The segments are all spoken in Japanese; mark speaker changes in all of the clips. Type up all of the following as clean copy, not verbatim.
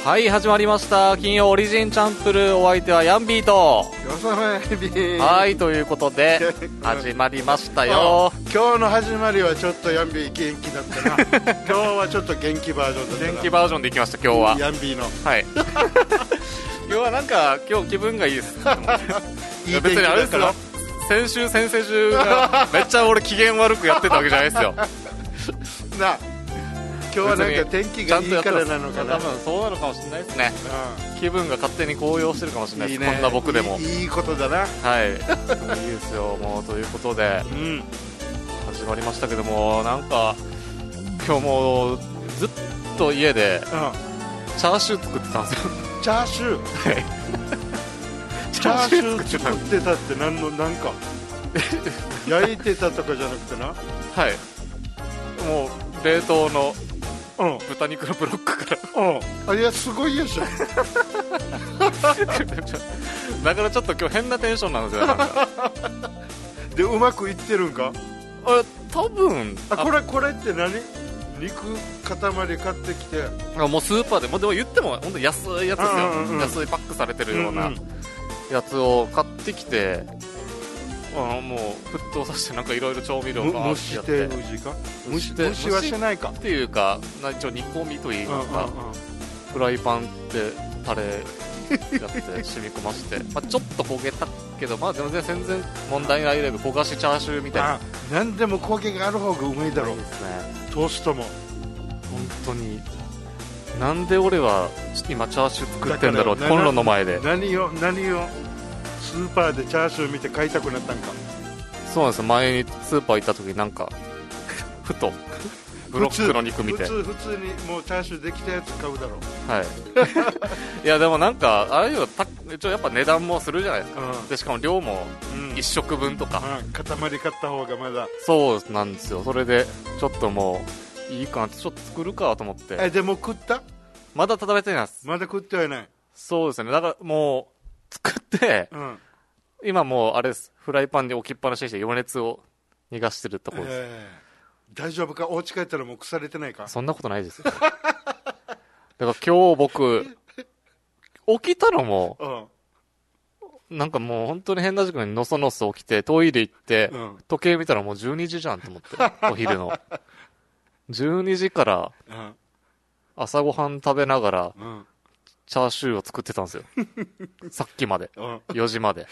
Speaker 1: はい、始まりました。金曜オリジンチャンプルー。お相手はヤンビーと。
Speaker 2: よさまやびー。
Speaker 1: はい、ということで始まりましたよ。
Speaker 2: 今日の始まりはちょっとヤンビー元気だったな。今日はちょっと元気バージョンだったな。
Speaker 1: 元気バージョンでいきました。今日は
Speaker 2: ヤンビーの
Speaker 1: はい今日はなんか今日気分がいいです
Speaker 2: いい天気だから。別にあれですよ、
Speaker 1: 先週先々週がめっちゃ俺機嫌悪くやってたわけじゃないですよ
Speaker 2: な、今日はなんか天気がいいからなのかな。
Speaker 1: 多分そうなのかもしれないですね、気分が勝手に高揚してるかもしれないです。
Speaker 2: いいね、
Speaker 1: こんな僕でも
Speaker 2: いいことだな。
Speaker 1: はいいいですよもう。ということで、始まりましたけども、なんか今日もうずっと家でチャーシュー作ってたんですよ。
Speaker 2: チャーシュー
Speaker 1: はい
Speaker 2: チャーシュー作ってたってなんか焼いてたとかじゃなくてな。
Speaker 1: はいもう冷凍の豚肉のブロックから
Speaker 2: いやすごいでしょ
Speaker 1: だからちょっと今日変なテンションなんですよ。なんか
Speaker 2: でうまくいってるんか。
Speaker 1: 多分
Speaker 2: これって何、肉塊買ってきて
Speaker 1: もうスーパーでもでも言っても本当に安いやつですよ、安いパックされてるようなやつを買ってきて、もう沸騰させてなんかいろいろ調味料が
Speaker 2: 蒸して蒸しはしないか
Speaker 1: っていうか、一応煮込みといいますか、フライパンでタレやって染み込ませてちょっと焦げたけど全然問題ないレベル、焦がしチャーシューみたいな。
Speaker 2: 何でも焦げがある方がうまいだろう。
Speaker 1: ですね、
Speaker 2: トーストも。
Speaker 1: 本当になんで俺は今チャーシュー作ってんだろうって、コンロの前で。
Speaker 2: 何をスーパーでチャーシュー見て買いたくなったんか。
Speaker 1: そうなんですよ、前にスーパー行った時になんかふとブロックの肉見て
Speaker 2: 普通にもうチャーシューできたやつ買うだろう。
Speaker 1: はいいやでもなんかああいうの一応やっぱ値段もするじゃないですか、でしかも量も1食分とか、
Speaker 2: 塊買った方がまだ。
Speaker 1: そうなんですよ。それでちょっともういいかなって、ちょっと作るかと思って。
Speaker 2: でも食った？
Speaker 1: まだ食べてないです。
Speaker 2: まだ食ってはいない。
Speaker 1: そうですね、だからもう作って、今もうあれです、フライパンに置きっぱなしにして余熱を逃がしてるところです、
Speaker 2: 大丈夫か？お家帰ったらもう腐れてないか？
Speaker 1: そんなことないですよだから今日僕起きたのも、なんかもう本当に変な時間にのそのそ起きてトイレ行って、時計見たらもう12時じゃんと思ってお昼の12時から朝ごはん食べながら、チャーシューを作ってたんですよさっきまで、4時まで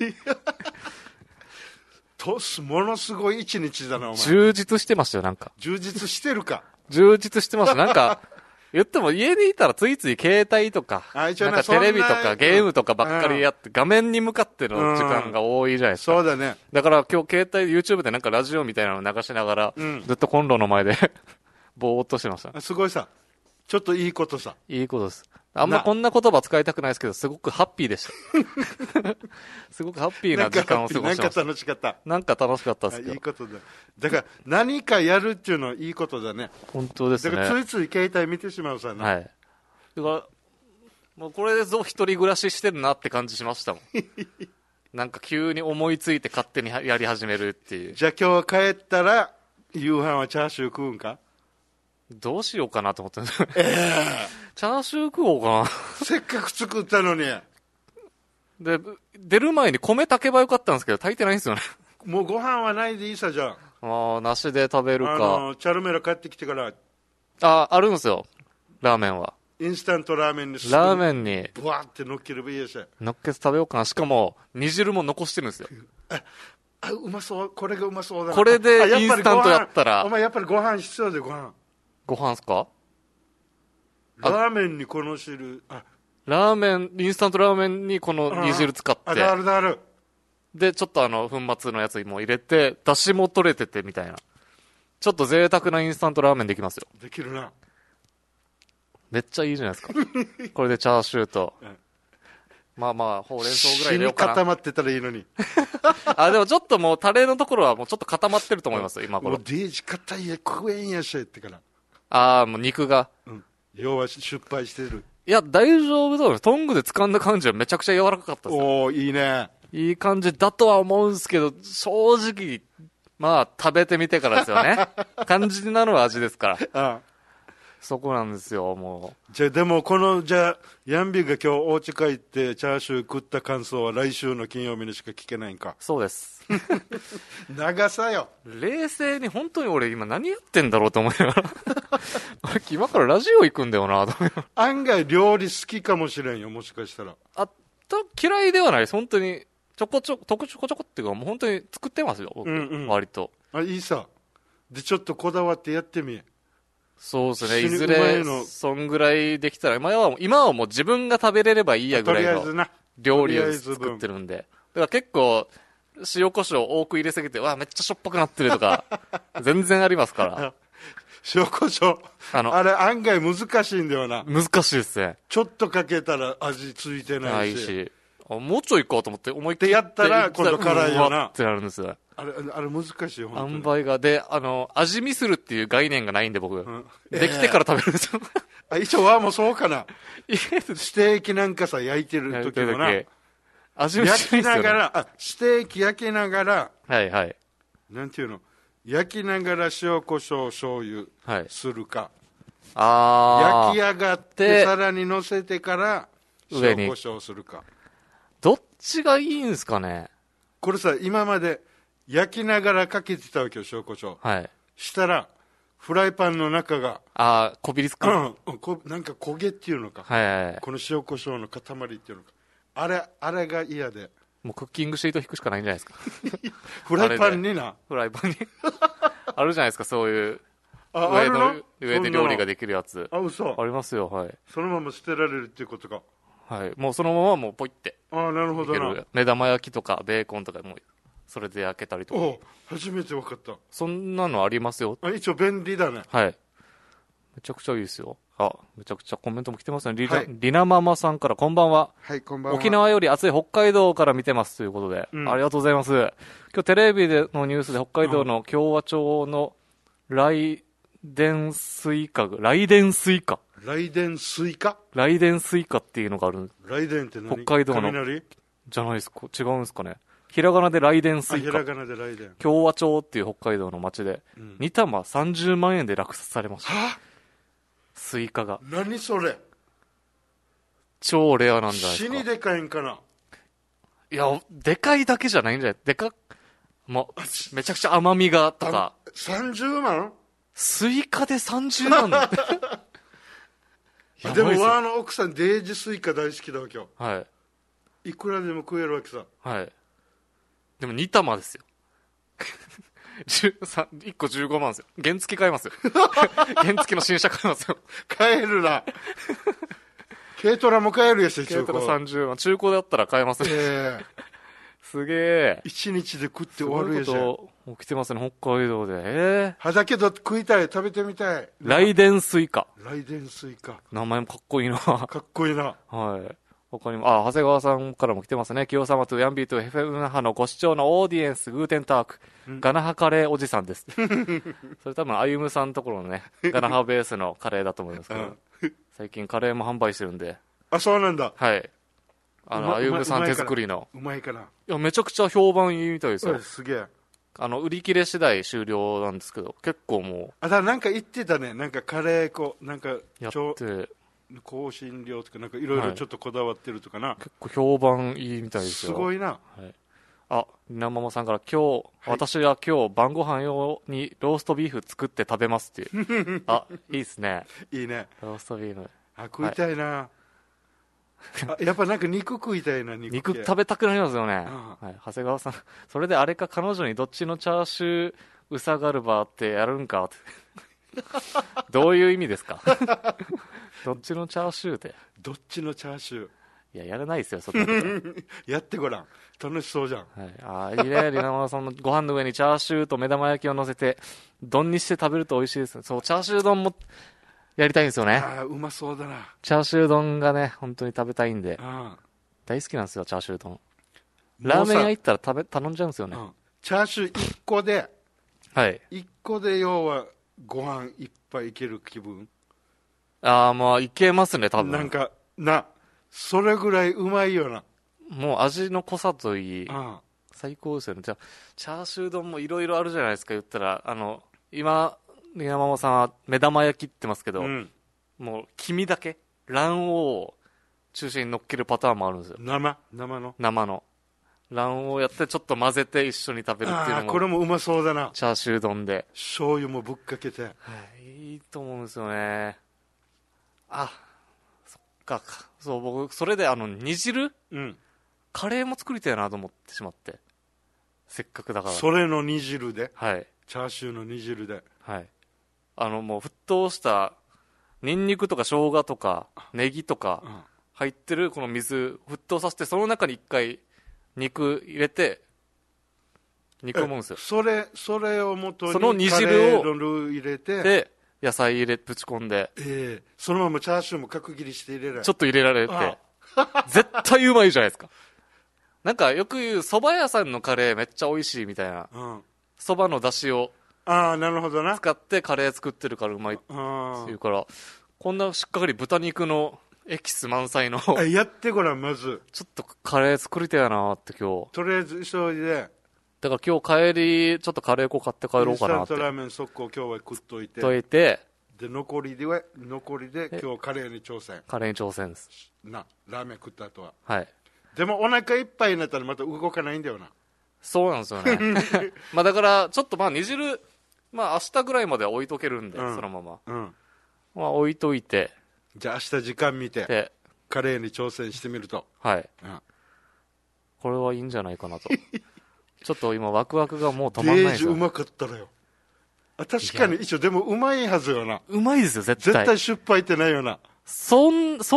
Speaker 2: ものすごい一日だなお前。
Speaker 1: 充実してましたよ。なんか
Speaker 2: 充実してるか。
Speaker 1: 充実してました。なんか言っても家にいたらついつい携帯とかなんかテレビとかゲームとかばっかりやって、画面に向かっての時間が多いじゃないですか。
Speaker 2: そうだね。
Speaker 1: だから今日携帯 YouTube でなんかラジオみたいなの流しながら、ずっとコンロの前でぼーっとしてました。
Speaker 2: すごいさ、ちょっといいことさ。
Speaker 1: いいことです。あんまこんな言葉使いたくないですけど、すごくハッピーでしたすごくハッピーな時間を過ごしてました。
Speaker 2: なんか楽しかった。
Speaker 1: なんか楽しかったですけど。
Speaker 2: いいことだ。だから何かやるっていうのはいいことだね。
Speaker 1: 本当ですね。
Speaker 2: だからついつい携帯見てしまうさね。
Speaker 1: はい。だからもうこれで一人暮らししてるなって感じしましたもんなんか急に思いついて勝手にやり始めるっていう。
Speaker 2: じゃあ今日帰ったら夕飯はチャーシュー食うんか？
Speaker 1: どうしようかなと思ってるチャーシュー食おうかな
Speaker 2: せっかく作ったのに。
Speaker 1: で出る前に米炊けばよかったんですけど炊いてないんですよね
Speaker 2: もうご飯はないでいいさ。じゃ
Speaker 1: あなしで食べるか。
Speaker 2: チャルメラ買ってきてから
Speaker 1: あるんですよ、ラーメンは。
Speaker 2: インスタントラーメンに
Speaker 1: ラーメンに
Speaker 2: ブワーって乗っければいいやし。
Speaker 1: 乗っけて食べようかな。しかも煮汁も残してるんですよ
Speaker 2: うまそう。これがうまそうだな。
Speaker 1: これでインスタントやったら。
Speaker 2: お前やっぱりご飯必要で。ご飯
Speaker 1: っすか？
Speaker 2: ラーメンにこの汁。
Speaker 1: ラーメン、インスタントラーメンにこの煮汁使って。
Speaker 2: ある。
Speaker 1: で、ちょっと粉末のやつも入れて、出汁も取れててみたいな。ちょっと贅沢なインスタントラーメンできますよ。
Speaker 2: できるな。
Speaker 1: めっちゃいいじゃないですか。これでチャーシューと。まあほうれん草ぐらい入れようかな。
Speaker 2: 固まってたらいいのに
Speaker 1: でもちょっともうタレのところはもうちょっと固まってると思いますよ、今頃。
Speaker 2: もうデージ硬いや食えんやしってから。
Speaker 1: もう肉が。
Speaker 2: 要は失敗してる。
Speaker 1: いや、大丈夫だと思います。トングで掴んだ感じはめちゃくちゃ柔らかかったですよ。
Speaker 2: いいね。
Speaker 1: いい感じだとは思うんですけど、正直、食べてみてからですよね。肝心なのは味ですから。 そこなんですよ、もう。
Speaker 2: じゃあ、でもじゃあ、ヤンビーが今日お家帰ってチャーシュー食った感想は来週の金曜日にしか聞けないんか。
Speaker 1: そうです。
Speaker 2: 長さよ。
Speaker 1: 冷静に本当に俺今何やってんだろうと思いながら。今からラジオ行くんだよな、と思いながら。
Speaker 2: 案外料理好きかもしれんよ、もしかしたら。
Speaker 1: 嫌いではないです、本当に。ちょこちょこっていうか、もう本当に作ってますよ、僕、割と。
Speaker 2: いいさ。で、ちょっとこだわってやってみ。
Speaker 1: そうですね、いずれ、そんぐらいできたら、今はもう自分が食べれればいいやぐらいの料理を作ってるんで。だから結構、塩コショウ多く入れすぎて、めっちゃしょっぱくなってるとか、全然ありますから。
Speaker 2: 塩コショウ。あれ案外難しいんだよな。
Speaker 1: 難しいですね。
Speaker 2: ちょっとかけたら味ついてないし。
Speaker 1: もうちょい行こうと思って思い切って
Speaker 2: やったら今度辛いよな。
Speaker 1: ってなるんですよ。
Speaker 2: あれ難しいよ、
Speaker 1: 本当に。塩梅が。で、味見するっていう概念がないんで僕。できてから食べるんですよ。
Speaker 2: 一応もうそうかな。ステーキなんかさ、焼いてる時もな。
Speaker 1: 味見
Speaker 2: 焼きながら、ステーキ焼きながら、
Speaker 1: はいはい。
Speaker 2: なんていうの、焼きながら塩コショウ醤油するか。焼き上がってさらに乗せてから塩コショウするか。
Speaker 1: どっちがいいんですかね。
Speaker 2: これさ、今まで焼きながらかけてたわけよ、塩コショウ。
Speaker 1: はい。
Speaker 2: したら、フライパンの中が。
Speaker 1: こびりつく。なんか
Speaker 2: 焦げっていうのか。
Speaker 1: はいはい。
Speaker 2: この塩コショウの塊っていうのか。あれが嫌で。
Speaker 1: もうクッキングシート引くしかないんじゃないですか。
Speaker 2: フライパンにな。
Speaker 1: フライパンに。あるじゃないですか、そういう。上で料理ができるやつ。
Speaker 2: 嘘。
Speaker 1: ありますよ、はい。
Speaker 2: そのまま捨てられるっていうことか。
Speaker 1: はい。もうそのままもうポイって。
Speaker 2: なるほどな。
Speaker 1: 目玉焼きとかベーコンとかもそれで焼けたりとか。
Speaker 2: 初めて分かった。
Speaker 1: そんなのありますよ。
Speaker 2: 一応便利だね。
Speaker 1: はい。めちゃくちゃいいですよ。めちゃくちゃコメントも来てますね。リナママさんからこんばんは。
Speaker 2: はい、こんばんは。
Speaker 1: 沖縄より暑い北海道から見てますということで、ありがとうございます。今日テレビでのニュースで北海道の共和町の雷電スイカっていうのがある。
Speaker 2: 雷電って何？
Speaker 1: 北海道の。
Speaker 2: 雷？
Speaker 1: じゃないですか。違うんですかね。ひらがなで雷電スイカ。
Speaker 2: ひらがなで雷電。
Speaker 1: 共和町っていう北海道の町で、2玉30万円で落札されました。スイカが。
Speaker 2: 何それ？
Speaker 1: 超レアなんじゃないですか。
Speaker 2: 死にでかいんかな？
Speaker 1: いや、でかいだけじゃないんじゃない？めちゃくちゃ甘みがとか。
Speaker 2: 30万？
Speaker 1: スイカで30万だって。
Speaker 2: でも奥さんデージスイカ大好きだわけよ。
Speaker 1: はい。
Speaker 2: いくらでも食えるわけさ。
Speaker 1: はい。でも2玉ですよ。1個15万ですよ。原付買いますよ。原付の新車買いますよ。
Speaker 2: 買えるな。軽トラも買えるやし、
Speaker 1: 軽トラ30万。中古だったら買えますね。すげえ。
Speaker 2: 1日で食って終わるやし。
Speaker 1: 起きてますね、北海道で。
Speaker 2: だけど食いたい、食べてみたい。
Speaker 1: 雷電スイカ。
Speaker 2: 雷電スイカ。
Speaker 1: 名前もかっこいいな。
Speaker 2: かっこいいな。
Speaker 1: はい。他にも、長谷川さんからも来てますね。清様とヤンビーと FM 那覇のご視聴のオーディエンス、グーテンターク、ガナハカレーおじさんです。それ多分、歩夢さんのところのね、ガナハベースのカレーだと思いますけど、最近カレーも販売してるんで。
Speaker 2: そうなんだ。
Speaker 1: はい。歩夢さん手作りの。
Speaker 2: うまいかな。
Speaker 1: いや、めちゃくちゃ評判いいみたいですよ。
Speaker 2: すげえ。
Speaker 1: 売り切れ次第終了なんですけど、結構もう。
Speaker 2: なんか言ってたね。なんかカレーなんか、
Speaker 1: やって。
Speaker 2: 香辛料とかなんかいろいろちょっとこだわってるとかな、
Speaker 1: 結構評判いいみたいですよ。
Speaker 2: すごいな。
Speaker 1: りなママさんから私は今日晩ご飯用にローストビーフ作って食べますっていう。いいっすね。
Speaker 2: いいね。
Speaker 1: ローストビーフ。
Speaker 2: 食いたいな。やっぱなんか肉食いたいな。
Speaker 1: 肉食べたくなりますよね。長谷川さん、それであれか、彼女にどっちのチャーシューうさがるばってやるんかって。どういう意味ですか？どっちのチャーシューで。
Speaker 2: どっちのチャーシュー。
Speaker 1: いや、やらないですよ、そんなこと。
Speaker 2: やってごらん。楽しそうじゃん。
Speaker 1: いいね。りなままさんのご飯の上にチャーシューと目玉焼きを乗せて、丼にして食べると美味しいですね。そう、チャーシュー丼もやりたいんですよね。
Speaker 2: うまそうだな。
Speaker 1: チャーシュー丼がね、本当に食べたいんで。大好きなんですよ、チャーシュー丼。ラーメン屋行ったら頼んじゃうんですよね。
Speaker 2: チャーシュー1個で、
Speaker 1: 1
Speaker 2: 個で要はご飯いっぱいいける気分。
Speaker 1: いけますね、多分。
Speaker 2: なんか、それぐらいうまいよな。
Speaker 1: もう味の濃さといい、最高ですよね。じゃあ、チャーシュー丼もいろいろあるじゃないですか、言ったら。今、りなママさんは目玉焼きって言ってますけど、 もう黄身だけ卵黄を中心に乗っけるパターンもあるんですよ。生の卵黄やってちょっと混ぜて一緒に食べるっていうのも。
Speaker 2: これもうまそうだな。
Speaker 1: チャーシュー丼で
Speaker 2: 醤油もぶっかけて、
Speaker 1: いいと思うんですよね。そっか。そう、僕それで煮汁、カレーも作りたいなと思ってしまって、せっかくだから。
Speaker 2: それの煮汁で、
Speaker 1: はい、
Speaker 2: チャーシューの煮汁で、
Speaker 1: はい、もう沸騰したニンニクとか生姜とかネギとか入ってるこの水沸騰させて、その中に一回肉入れて煮込むんですよ。
Speaker 2: それを元に
Speaker 1: その煮汁を
Speaker 2: カレーのルー入れて、
Speaker 1: で野菜入れぶち込んで、
Speaker 2: そのままチャーシューも角切りして入れられる。
Speaker 1: ちょっと入れられて絶対うまいじゃないですか。なんかよく言う蕎麦屋さんのカレーめっちゃ美味しいみたいな、蕎麦の出汁を
Speaker 2: なるほどな、
Speaker 1: 使ってカレー作ってるからうまいっていうから、こんなしっかり豚肉のエキス満載の
Speaker 2: やってごらん。まず
Speaker 1: ちょっとカレー作りたいなって今日。
Speaker 2: とりあえず急いで、
Speaker 1: だから今日帰りちょっとカレー粉買って帰ろうかなって。インスタント
Speaker 2: ラーメン速攻今日は食っといて、で残りで今日カレーに挑戦
Speaker 1: です
Speaker 2: な。ラーメン食った後は。
Speaker 1: はい。
Speaker 2: でもお腹いっぱいになったらまた動かないんだよな。
Speaker 1: そうなんですよねまあだからちょっと煮汁明日ぐらいまでは置いとけるんで、そのまま、置いといて、
Speaker 2: じゃあ明日時間見てカレーに挑戦してみると、
Speaker 1: はい、これはいいんじゃないかなとちょっと今ワクワクがもう止まんないですよ。
Speaker 2: うまかったらよ。確かに一応でもうまいはずよな。
Speaker 1: うまいですよ絶対
Speaker 2: 失敗ってないよな。
Speaker 1: 早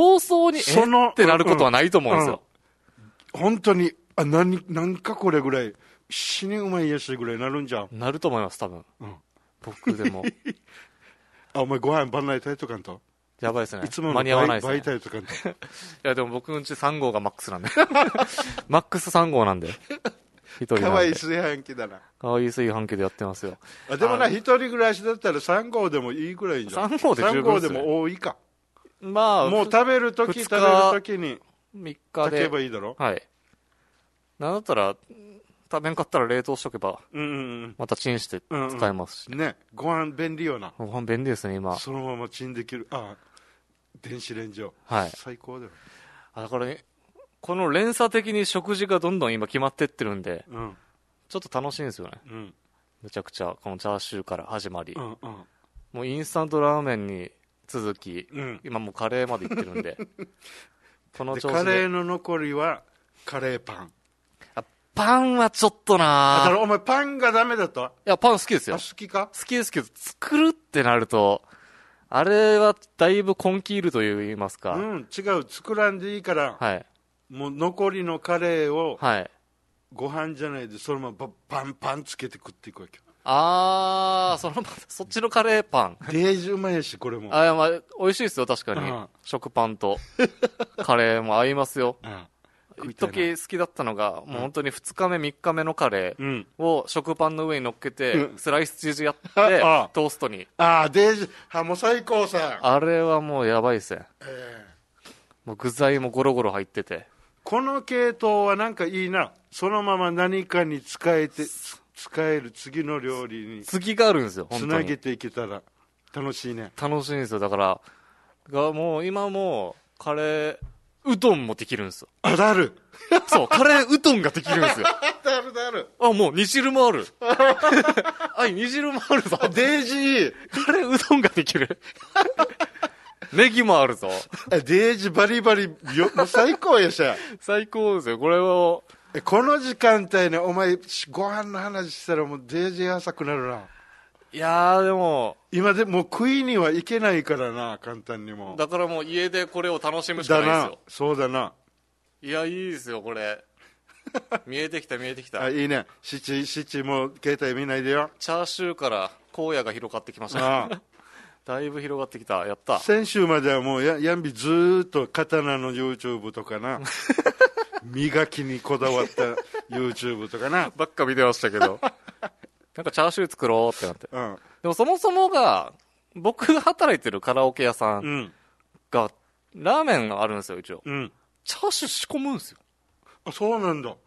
Speaker 1: 々にってなることはないと思うんですよ、
Speaker 2: 本当になんかこれぐらい死にうまいやしぐらいになるんじゃん。
Speaker 1: なると思います多分、僕でも
Speaker 2: お前ご飯晩内炊いとかんと
Speaker 1: やばいですね。
Speaker 2: いつもの
Speaker 1: 間に合わないですね。
Speaker 2: 倍炊いとかんと
Speaker 1: いやでも僕んち3号がマックスなんでマックス3号なんで
Speaker 2: かわいい炊飯器だな。
Speaker 1: かわいい炊飯器でやってますよ。
Speaker 2: でも一人暮らしだったら3号でもいいぐらいじゃん。
Speaker 1: 3号で十分ですね。
Speaker 2: 3号でも多いか。
Speaker 1: も
Speaker 2: う食べるときに
Speaker 1: 3日
Speaker 2: 炊
Speaker 1: で
Speaker 2: けばいいだろ。
Speaker 1: はい。なんだったら食べんかったら冷凍しとけば、またチンして使えますし、
Speaker 2: ね。ご飯便利よな。
Speaker 1: ご飯便利ですね今。
Speaker 2: そのままチンできる。電子レンジを。最高だよ。
Speaker 1: だからね、この連鎖的に食事がどんどん今決まってってるんで、ちょっと楽しいんですよね、めちゃくちゃ。このチャーシューから始まり、もうインスタントラーメンに続き、今もうカレーまでいってるんでこの調子で。
Speaker 2: カレーの残りはカレーパン。
Speaker 1: パンはちょっとな。
Speaker 2: だからお前パンがダメだと。
Speaker 1: いやパン好きですよ。
Speaker 2: 好きか。
Speaker 1: 好きですけど、作るってなるとあれはだいぶ根気いると言いますか。
Speaker 2: 違う、作らんでいいから、もう残りのカレーを、ご飯じゃないでそのままパンつけて食っていくわけよ。
Speaker 1: そっちのカレーパン
Speaker 2: デージうまいし、これも
Speaker 1: 美味しいですよ確かに、食パンとカレーも合いますよ。一時好きだったのが、もう本当に2日目3日目のカレーを食パンの上に乗っけて、スライスチーズやってトーストに。
Speaker 2: デージもう最高さ。
Speaker 1: あれはもうやばいですね、もう具材もゴロゴロ入ってて。
Speaker 2: この系統はなんかいいな。そのまま何かに使える次の料理に
Speaker 1: 次があるんですよ。
Speaker 2: つなげていけたら楽しいね。
Speaker 1: 楽しいんですよ。だからもう今もうカレーうどんもできるんですよ。
Speaker 2: だる
Speaker 1: そうカレーうどんができるんですよ
Speaker 2: だる
Speaker 1: もう煮汁もある煮汁もあるぞ。
Speaker 2: デージ
Speaker 1: カレーうどんができるネギもあるぞ。
Speaker 2: デージバリバリもう最高やしゃ
Speaker 1: 最高ですよこれは。
Speaker 2: この時間帯ね、お前ご飯の話したらもうデージ浅くなるな。
Speaker 1: いやでも
Speaker 2: 今でもう食いにはいけないからな、簡単にも。
Speaker 1: だからもう家でこれを楽しむしかないですよ。
Speaker 2: そうだな。
Speaker 1: いやいいですよこれ見えてきた
Speaker 2: いいね。七もう携帯見ないでよ。
Speaker 1: チャーシューから荒野が広がってきましただいぶ広がってきた。やった。
Speaker 2: 先週まではもうやんびずーっと刀の YouTube とかな磨きにこだわった YouTube とかな
Speaker 1: ばっか見てましたけどなんかチャーシュー作ろうってなって、でもそもそもが僕が働いてるカラオケ屋さんが、ラーメンがあるんですよ一応、チャーシュー仕込むんですよ。
Speaker 2: そうなんだ。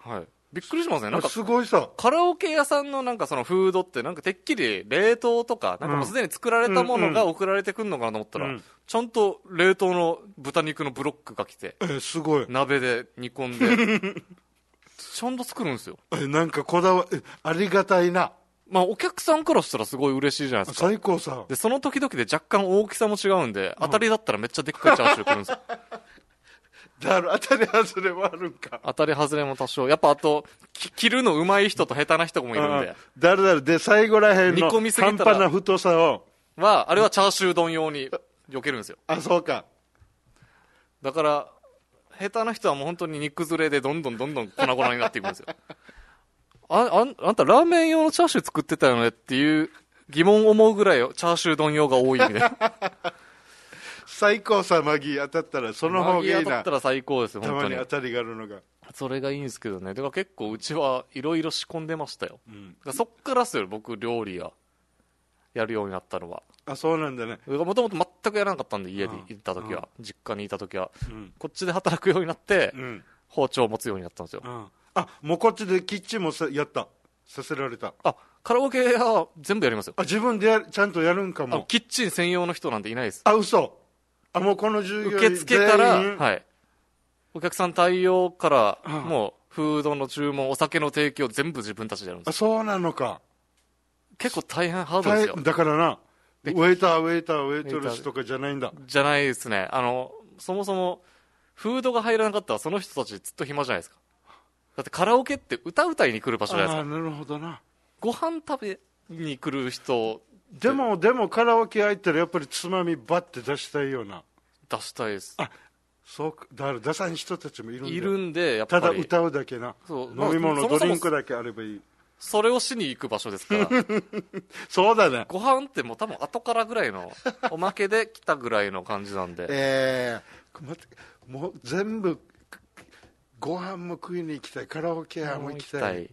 Speaker 1: びっくりしますね。なんか、
Speaker 2: すごいさ。
Speaker 1: カラオケ屋さんのなんかそのフードってなんかてっきり冷凍とか、なんかもうすでに作られたものが送られてくるのかなと思ったら、ちゃんと冷凍の豚肉のブロックが来て、
Speaker 2: すごい。
Speaker 1: 鍋で煮込んで、ちゃんと作るんですよ。
Speaker 2: なんかこだわ、ありがたいな。
Speaker 1: まあお客さんからしたらすごい嬉しいじゃないですか。
Speaker 2: 最高さ。
Speaker 1: で、その時々で若干大きさも違うんで、当たりだったらめっちゃでっかいチャーシュー来るんですよ。
Speaker 2: だから当たり外れもあるんか。
Speaker 1: 当たり外れも多少。やっぱあと、切るの上手い人と下手な人もいるんで。
Speaker 2: で、最後らへんの
Speaker 1: 煮込みすぎたら
Speaker 2: 半端な太さを。
Speaker 1: あれはチャーシュー丼用に避けるんですよ。
Speaker 2: そうか。
Speaker 1: だから、下手な人はもう本当に煮崩れでどんどん粉々になっていくんですよ。あんたラーメン用のチャーシュー作ってたよねっていう疑問を思うぐらいチャーシュー丼用が多いみたいな。
Speaker 2: 最高さ、マギー当たったらその方がいいな。
Speaker 1: マギー当たったら最高ですよ、本当に。
Speaker 2: たまに当たりがあるのが。
Speaker 1: それがいいんですけどね。だから結構うちはいろいろ仕込んでましたよ。そっからっすよ、僕料理がやるようになったのは。
Speaker 2: そうなんだね。
Speaker 1: もともと全くやらなかったんで、家にいた時は、実家にいた時は、こっちで働くようになって、包丁を持つようになったんですよ。
Speaker 2: もうこっちでキッチンもやったさせられた。
Speaker 1: カラオケは全部やりますよ。
Speaker 2: 自分でちゃんとやるんかも。
Speaker 1: キッチン専用の人なんていないです。
Speaker 2: 嘘。もうこの従業員
Speaker 1: 受付から、はい。お客さん対応から、もう、フードの注文、お酒の提供、全部自分たちでやるんです。
Speaker 2: そうなのか。
Speaker 1: 結構大変ハードですよ。
Speaker 2: だからな、ウェイトレスとかじゃないんだ。
Speaker 1: じゃないですね。そもそも、フードが入らなかったら、その人たちずっと暇じゃないですか。だってカラオケって歌いに来る場所じゃないですか。
Speaker 2: なるほどな。
Speaker 1: ご飯食べに来る人、
Speaker 2: でもカラオケ入ったらやっぱりつまみバッて出したいような。
Speaker 1: 出したいです。
Speaker 2: そうか。だから出さん人たちもいるんだよ。
Speaker 1: いるんで、やっぱり。
Speaker 2: ただ歌うだけな。飲み物、ドリンクだけあればいい。
Speaker 1: それをしに行く場所ですから。
Speaker 2: そうだね。
Speaker 1: ご飯ってもう多分後からぐらいの、おまけで来たぐらいの感じなんで。
Speaker 2: 待って、もう全部、ご飯も食いに行きたい。カラオケ屋も行きたい。
Speaker 1: いい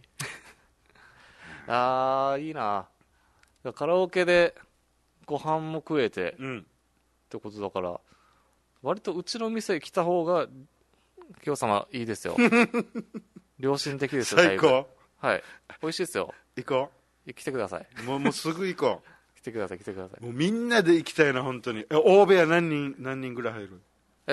Speaker 1: な。カラオケでご飯も食えて、ってことだから、割とうちの店来た方が、今日様いいですよ。良心的ですよ、
Speaker 2: 最高。
Speaker 1: はい。美味しいですよ。
Speaker 2: 行こ
Speaker 1: う。来てください。
Speaker 2: もうすぐ行こ
Speaker 1: う。来てください。
Speaker 2: もうみんなで行きたいな、本当に。大部屋何人ぐらい入る？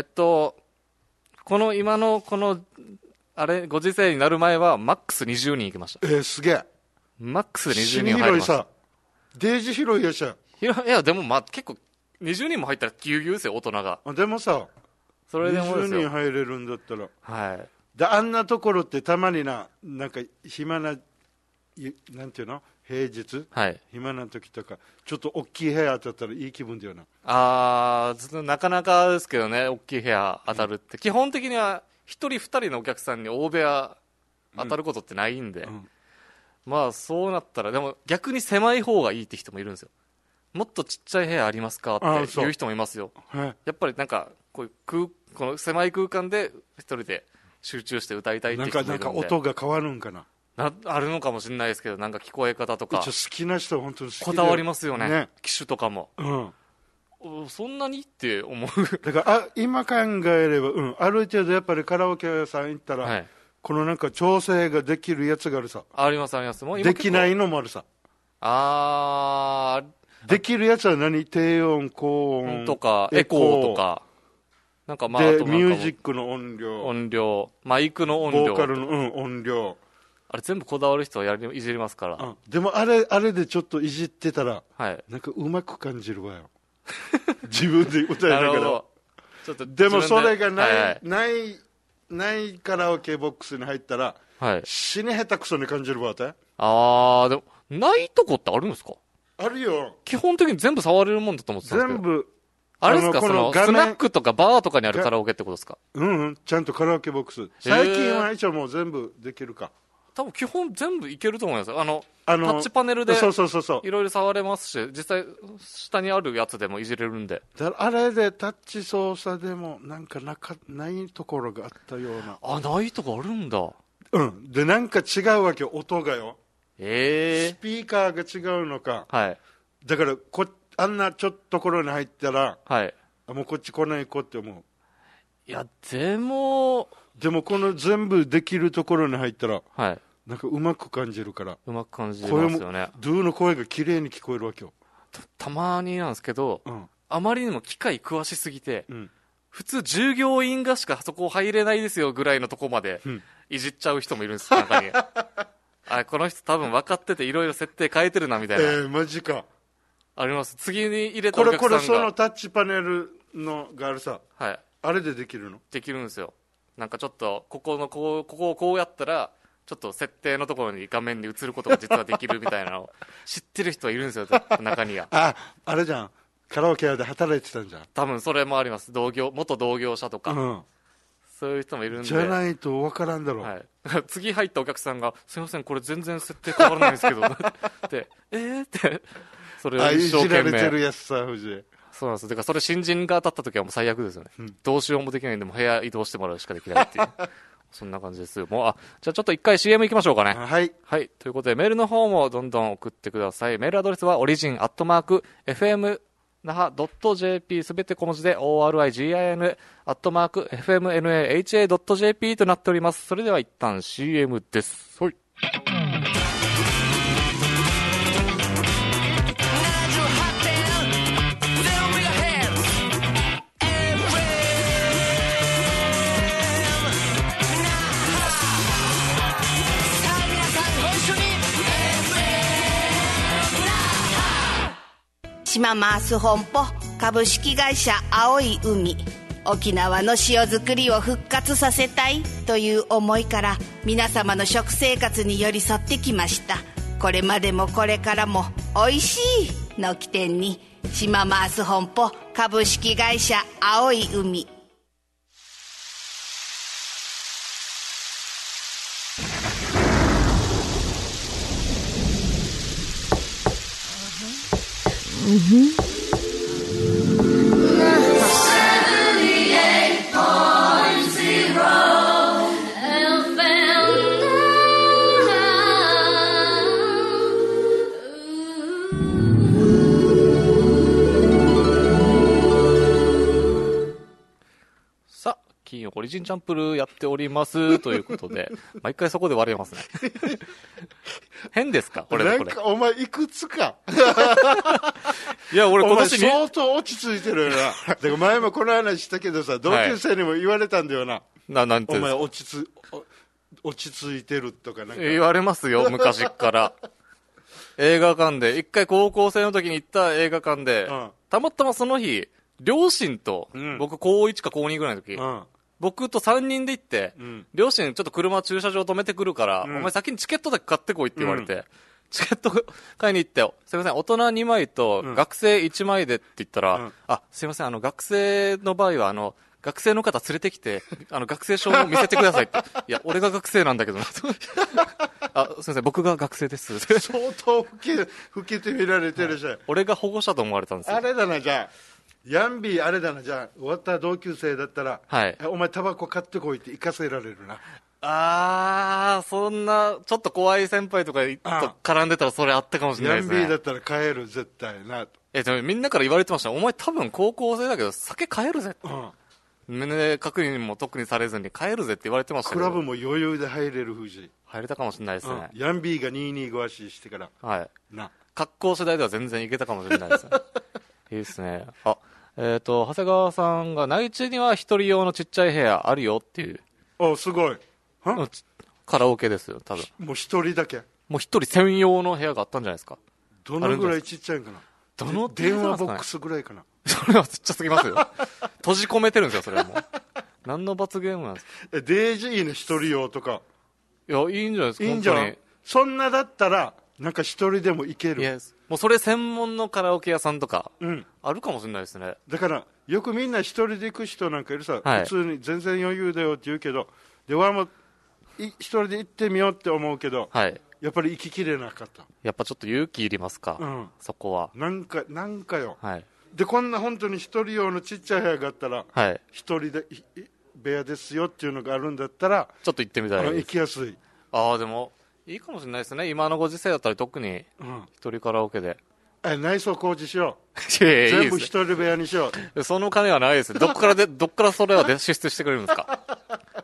Speaker 1: 今の、ご時世になる前は、マックス20人行きました。
Speaker 2: すげえ。
Speaker 1: マックスで20人入りました。広いさ。
Speaker 2: デージ広いやしゃ。
Speaker 1: いや、でも結構、20人も入ったらぎゅうぎゅうですよ、大人が。
Speaker 2: でもさ、
Speaker 1: それでもですよ。
Speaker 2: 20人入れるんだったら。
Speaker 1: はい。
Speaker 2: で、あんなところってたまになんか暇な、なんていうの？平日、
Speaker 1: はい、
Speaker 2: 暇な時とか、ちょっと大きい部屋当たったらいい気分だよな。
Speaker 1: なかなかですけどね、大きい部屋当たるって。基本的には、1人2人のお客さんに大部屋当たることってないんで。まあ、そうなったら、でも逆に狭い方がいいって人もいるんですよ。もっとちっちゃい部屋ありますかって言う人もいますよ。やっぱりなんか、この狭い空間で一人で集中して歌いたいって人もいるんで。
Speaker 2: なんか音が変わるんかな。
Speaker 1: あるのかもしれないですけど、なんか聞こえ方とか。
Speaker 2: 好きな人は本当に好き
Speaker 1: こだわりますよね。機種とかも。そんなにって思う。
Speaker 2: だから今考えれば、ある程度やっぱりカラオケ屋さん行ったら、このなんか調整ができるやつがあるさ。
Speaker 1: あります。もう
Speaker 2: できないのもあるさ。できるやつは低音、高音
Speaker 1: とか、エコーとか。なんか
Speaker 2: で、ミュージックの音
Speaker 1: 量、マイクの音量。
Speaker 2: ボーカルの、音量。
Speaker 1: あれ全部こだわる人はいじりますから。
Speaker 2: でもあれでちょっといじってたら、なんかうまく感じるわよ。自分で歌いながら。でもそれがないカラオケボックスに入ったら、死に下手くそに感じるわって。
Speaker 1: でも、ないとこってあるんですか？
Speaker 2: あるよ。
Speaker 1: 基本的に全部触れるもんだと思ってたんですけど。
Speaker 2: 全部。
Speaker 1: あれですか、スナックとかバーとかにあるカラオケってことですか？
Speaker 2: ちゃんとカラオケボックス。最近は一応もう全部できるか。
Speaker 1: 多分基本全部いけると思いますよ。タッチパネルでいろいろ触れますし、実際下にあるやつでもいじれるんで。
Speaker 2: あれでタッチ操作でもなんかないところがあったような。
Speaker 1: ないとこあるんだ。
Speaker 2: で、なんか違うわけよ、音がよ。スピーカーが違うのか。だからあんなちょっとところに入ったら、もうこっち来ない子って思う。
Speaker 1: いや、でも、
Speaker 2: でもこの全部できるところに入ったら、
Speaker 1: はい。
Speaker 2: なんかうまく感じるから。
Speaker 1: うまく感じますよね。
Speaker 2: ドゥの声が綺麗に聞こえるわけよ。
Speaker 1: たまになんですけど、あまりにも機械詳しすぎて、普通従業員がしかそこ入れないですよぐらいのとこまでいじっちゃう人もいるんです、中に。この人多分分かってていろいろ設定変えてるなみたいな。
Speaker 2: マジか。
Speaker 1: あります。次に入れたお客さんが。
Speaker 2: これそのタッチパネルのがあるさ。
Speaker 1: はい。
Speaker 2: あれでできるの？
Speaker 1: できるんですよ。なんかちょっと、ここをこうやったら、ちょっと設定のところに画面に映ることが実はできるみたいなのを知ってる人はいるんですよ、中には。
Speaker 2: あれじゃん。カラオケ屋で働いてたんじゃん。
Speaker 1: 多分それもあります。元同業者とか。そういう人もいるんで。
Speaker 2: じゃないと分からんだろう。
Speaker 1: はい。次入ったお客さんが、すいません、これ全然設定変わらないんですけど、って、って、それを一生懸命。いじられてるやつさ、藤井。そうなんです。だからそれ新人が当たった時はもう最悪ですよね。どうしようもできないんで、もう部屋移動してもらうしかできないっていう。そんな感じですよ。もう、じゃあちょっと一回 CM 行きましょうかね。
Speaker 2: はい。
Speaker 1: はい。ということで、メールの方もどんどん送ってください。メールアドレスは、origin@fmnaha.jp すべて小文字で、origin@fmnaha.jp となっております。それでは一旦 CM です。はい。
Speaker 3: 島マース本舗株式会社青い海、沖縄の塩作りを復活させたいという思いから皆様の食生活に寄り添ってきました。これまでもこれからもおいしいの起点に島マース本舗株式会社青い海。
Speaker 1: 金曜オリジンチャンプルやっておりますということで、毎回そこで割れますね。変ですかこれ。
Speaker 2: なんかお前いくつか。
Speaker 1: いや、俺今年に。
Speaker 2: 相当落ち着いてるよな。だから前もこの話したけどさ、同級生にも言われたんだよな。
Speaker 1: なんて
Speaker 2: お前落ち着いてるとかなんか。
Speaker 1: 言われますよ、昔から。映画館で、一回高校生の時に行った映画館で、たまたまその日、両親と、僕高1か高2ぐらいの時、僕と3人で行って、両親ちょっと車駐車場止めてくるから、お前先にチケットだけ買ってこいって言われて、チケット買いに行って、すいません、大人2枚と学生1枚でって言ったら、すいません、学生の場合は、学生の方連れてきて、学生証を見せてくださいって。いや、俺が学生なんだけどな。すいません、僕が学生です。
Speaker 2: 相当老けて見られてるじゃん。
Speaker 1: 俺が保護者と思われたんですよ。
Speaker 2: あれだな、じゃあ。ヤンビーあれだな、じゃあ、終わった同級生だったら、お前タバコ買ってこいって行かせられるな。
Speaker 1: そんな、ちょっと怖い先輩とかと絡んでたらそれあったかもしれないですね。
Speaker 2: ヤンビーだったら買える、絶対な。
Speaker 1: でもみんなから言われてました。お前多分高校生だけど酒買えるぜって。胸確認も特にされずに買えるぜって言われてましたけど。
Speaker 2: クラブも余裕で入れる風じ。
Speaker 1: 入れたかもしれないですね。
Speaker 2: ヤンビーが225足してから。
Speaker 1: 格好次第では全然いけたかもしれないですね。いいですね。長谷川さんが内地には一人用のちっちゃい部屋あるよっていう。
Speaker 2: すごい。
Speaker 1: カラオケですよ、多分。
Speaker 2: もう一人だけ。
Speaker 1: もう一人専用の部屋があったんじゃないですか。
Speaker 2: どのぐらいちっちゃいかな。電話ボックスぐらいかな。
Speaker 1: それはちっちゃすぎますよ。閉じ込めてるんですよ、それはもう。何の罰ゲームなんですか。
Speaker 2: デージいいね、一人用とか。
Speaker 1: いや、いいんじゃないですか。
Speaker 2: いいんじゃない。そんなだったら、なんか一人でも行ける。
Speaker 1: もうそれ専門のカラオケ屋さんとか、あるかもしれないですね。
Speaker 2: だから、よくみんな一人で行く人なんかいるさ、普通に全然余裕だよって言うけど、で、俺も一人で行ってみようって思うけど、やっぱり行ききれなかった。
Speaker 1: やっぱちょっと勇気いりますか、そこは。
Speaker 2: なんかよ。で、こんな本当に一人用のちっちゃい部屋があったら、一人で部屋ですよっていうのがあるんだったら、
Speaker 1: ちょっと行ってみたいです。
Speaker 2: 行きやすい。
Speaker 1: でも、いいかもしれないですね。今のご時世だったら特に、一人カラオケで。
Speaker 2: 内装工事しよう。
Speaker 1: 全
Speaker 2: 部一人部屋にしよ
Speaker 1: う。その金はないです。どっからそれは支出してくれるんですか。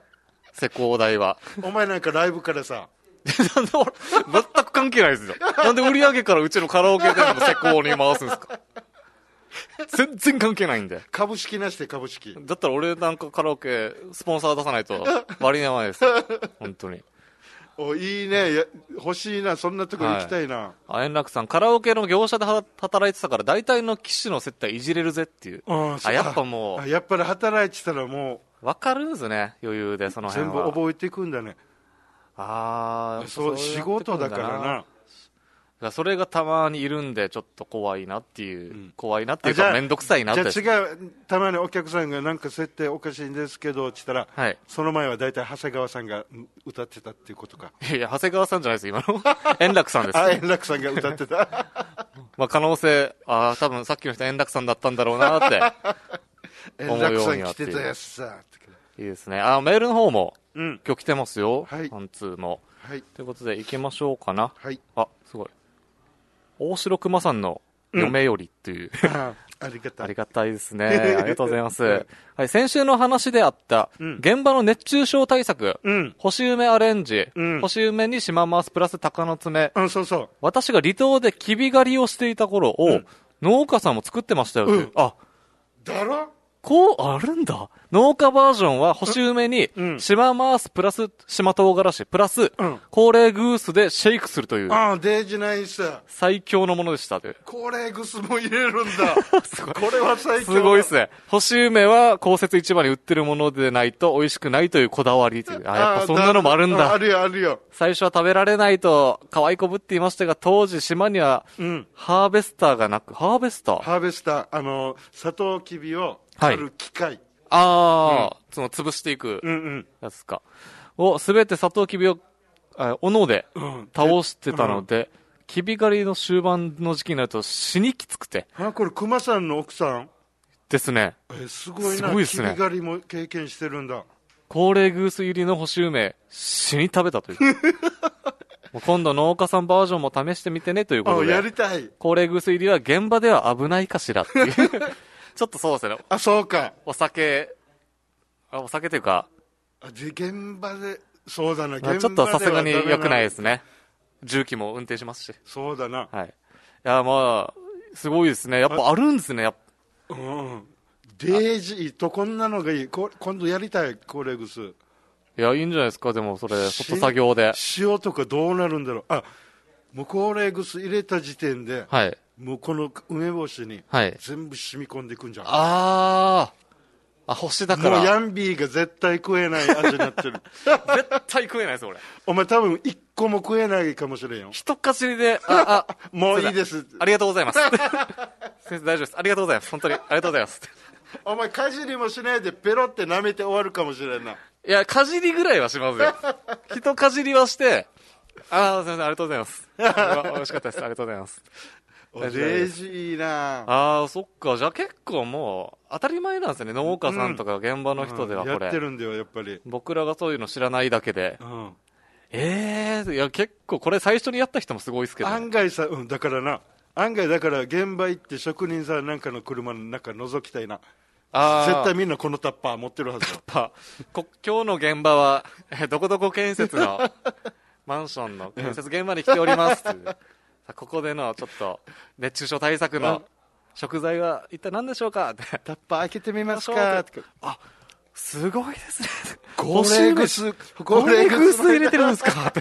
Speaker 1: 施工代は。
Speaker 2: お前なんかライブからさ。
Speaker 1: なんで俺、全く関係ないですよ。なんで売り上げからうちのカラオケ店の施工に回すんですか。全然関係ないんで。
Speaker 2: 株式なしで株式。
Speaker 1: だったら俺なんかカラオケスポンサー出さないと割に合わないですよ。本当に。
Speaker 2: お、いいね。欲しいな。そんなとこ行きたいな。
Speaker 1: はい、円楽さん、カラオケの業者で働いてたから大体の機種の接待いじれるぜっていう。やっぱもう。
Speaker 2: やっぱり働いてたらも
Speaker 1: う。わかるんですね。余裕でその辺は。
Speaker 2: 全部覚えていくんだね。そう仕事だからな。
Speaker 1: それがたまにいるんでちょっと怖いなっていう、怖いなっていうか面倒くさいなって。
Speaker 2: じゃあ違う、たまにお客さんがなんか設定おかしいんですけどって言ったら、その前は大体長谷川さんが歌ってたっていうことか。
Speaker 1: いや長谷川さんじゃないです今の。円楽さんです。
Speaker 2: 円楽さんが歌ってた。
Speaker 1: まあ可能性、多分さっきの人円楽さんだったんだろうなって
Speaker 2: 円楽さん来てたやつさ。
Speaker 1: いいですね。メールの方も今日来てますよ。3通も。ということで行きましょうかな。すごい。大城熊さんの嫁よりっていう、
Speaker 2: ありがたい。
Speaker 1: ありがたいですね。ありがとうございます。はい、先週の話であった、現場の熱中症対策、干し梅アレンジ、干し梅に島マースプラス鷹の爪、私が離島できび狩りをしていた頃を、農家さんも作ってましたよって。
Speaker 2: だろ
Speaker 1: こうあるんだ。農家バージョンは干し梅に島マースプラス島唐辛子プラス高齢グースでシェイクするという、
Speaker 2: デージナイス
Speaker 1: 最強のものでしたという。
Speaker 2: 高齢グースも入れるんだ。これは最強。
Speaker 1: すごいですね。干し梅は公設市場に売ってるものでないと美味しくないというこだわりという。やっぱそんなのもあるんだ。
Speaker 2: あるよあるよ。
Speaker 1: 最初は食べられないと可愛いこぶっていましたが、当時島にはハーベスターがなく、ハーベスタ
Speaker 2: ーサトウキビを刈る機械、
Speaker 1: その潰していくやつか、をすべてサトウキビを斧で倒してたので、きび狩りの終盤の時期になると死にきつくて。
Speaker 2: これ熊さんの奥さん
Speaker 1: ですね。
Speaker 2: すごいな。きび狩りも経験してるんだ。
Speaker 1: 高齢グース入りの干し梅死に食べたという。今度農家さんバージョンも試してみてねということで。
Speaker 2: やりたい。
Speaker 1: 高齢グース入りは現場では危ないかしらっていう。ちょっとそうですね。
Speaker 2: そうか。
Speaker 1: お酒というか。
Speaker 2: 現場で、そうだな、現場では
Speaker 1: ちょっとさすがに良くないですね。重機も運転しますし。
Speaker 2: そうだな。
Speaker 1: はい。いや、まあ、すごいですね。やっぱあるんですね。
Speaker 2: デージとこんなのがいい。今度やりたい、高齢グス。
Speaker 1: いや、いいんじゃないですか。でもそれ、外作業で。
Speaker 2: 塩とかどうなるんだろう。もう高齢グス入れた時点で、もうこの梅干しに全部染み込んでいくんじゃん。
Speaker 1: 干しだから。
Speaker 2: もうヤンビーが絶対食えない味になってる。
Speaker 1: 絶対食えないです、俺。
Speaker 2: お前多分一個も食えないかもしれんよ。
Speaker 1: 一かじりで、
Speaker 2: もういいです。
Speaker 1: ありがとうございます。先生大丈夫です。ありがとうございます。本当に。ありがとうございます。
Speaker 2: お前かじりもしないでペロって舐めて終わるかもしれんな。
Speaker 1: いや、かじりぐらいはしますよ。一かじりはして、すみません、ありがとうございます。美味しかったです。ありがとうございます。
Speaker 2: レージいいな。
Speaker 1: そっか。じゃあ結構もう当たり前なんですね。農家さんとか現場の人ではこれ、
Speaker 2: やってるんだよやっぱり。
Speaker 1: 僕らがそういうの知らないだけで。いや結構これ最初にやった人もすごいですけど、
Speaker 2: 案外さ、だから現場行って職人さんなんかの車の中覗きたいな。絶対みんなこのタッパー持ってるはずだ。
Speaker 1: 今日の現場はどこどこ建設のマンションの建設現場に来ておりますっていう。ここでのちょっと熱中症対策の食材は一体何でしょうかって。
Speaker 2: タッパー開けてみますか。
Speaker 1: すごいですね。
Speaker 2: 高齢グス
Speaker 1: 入れてるんですかって。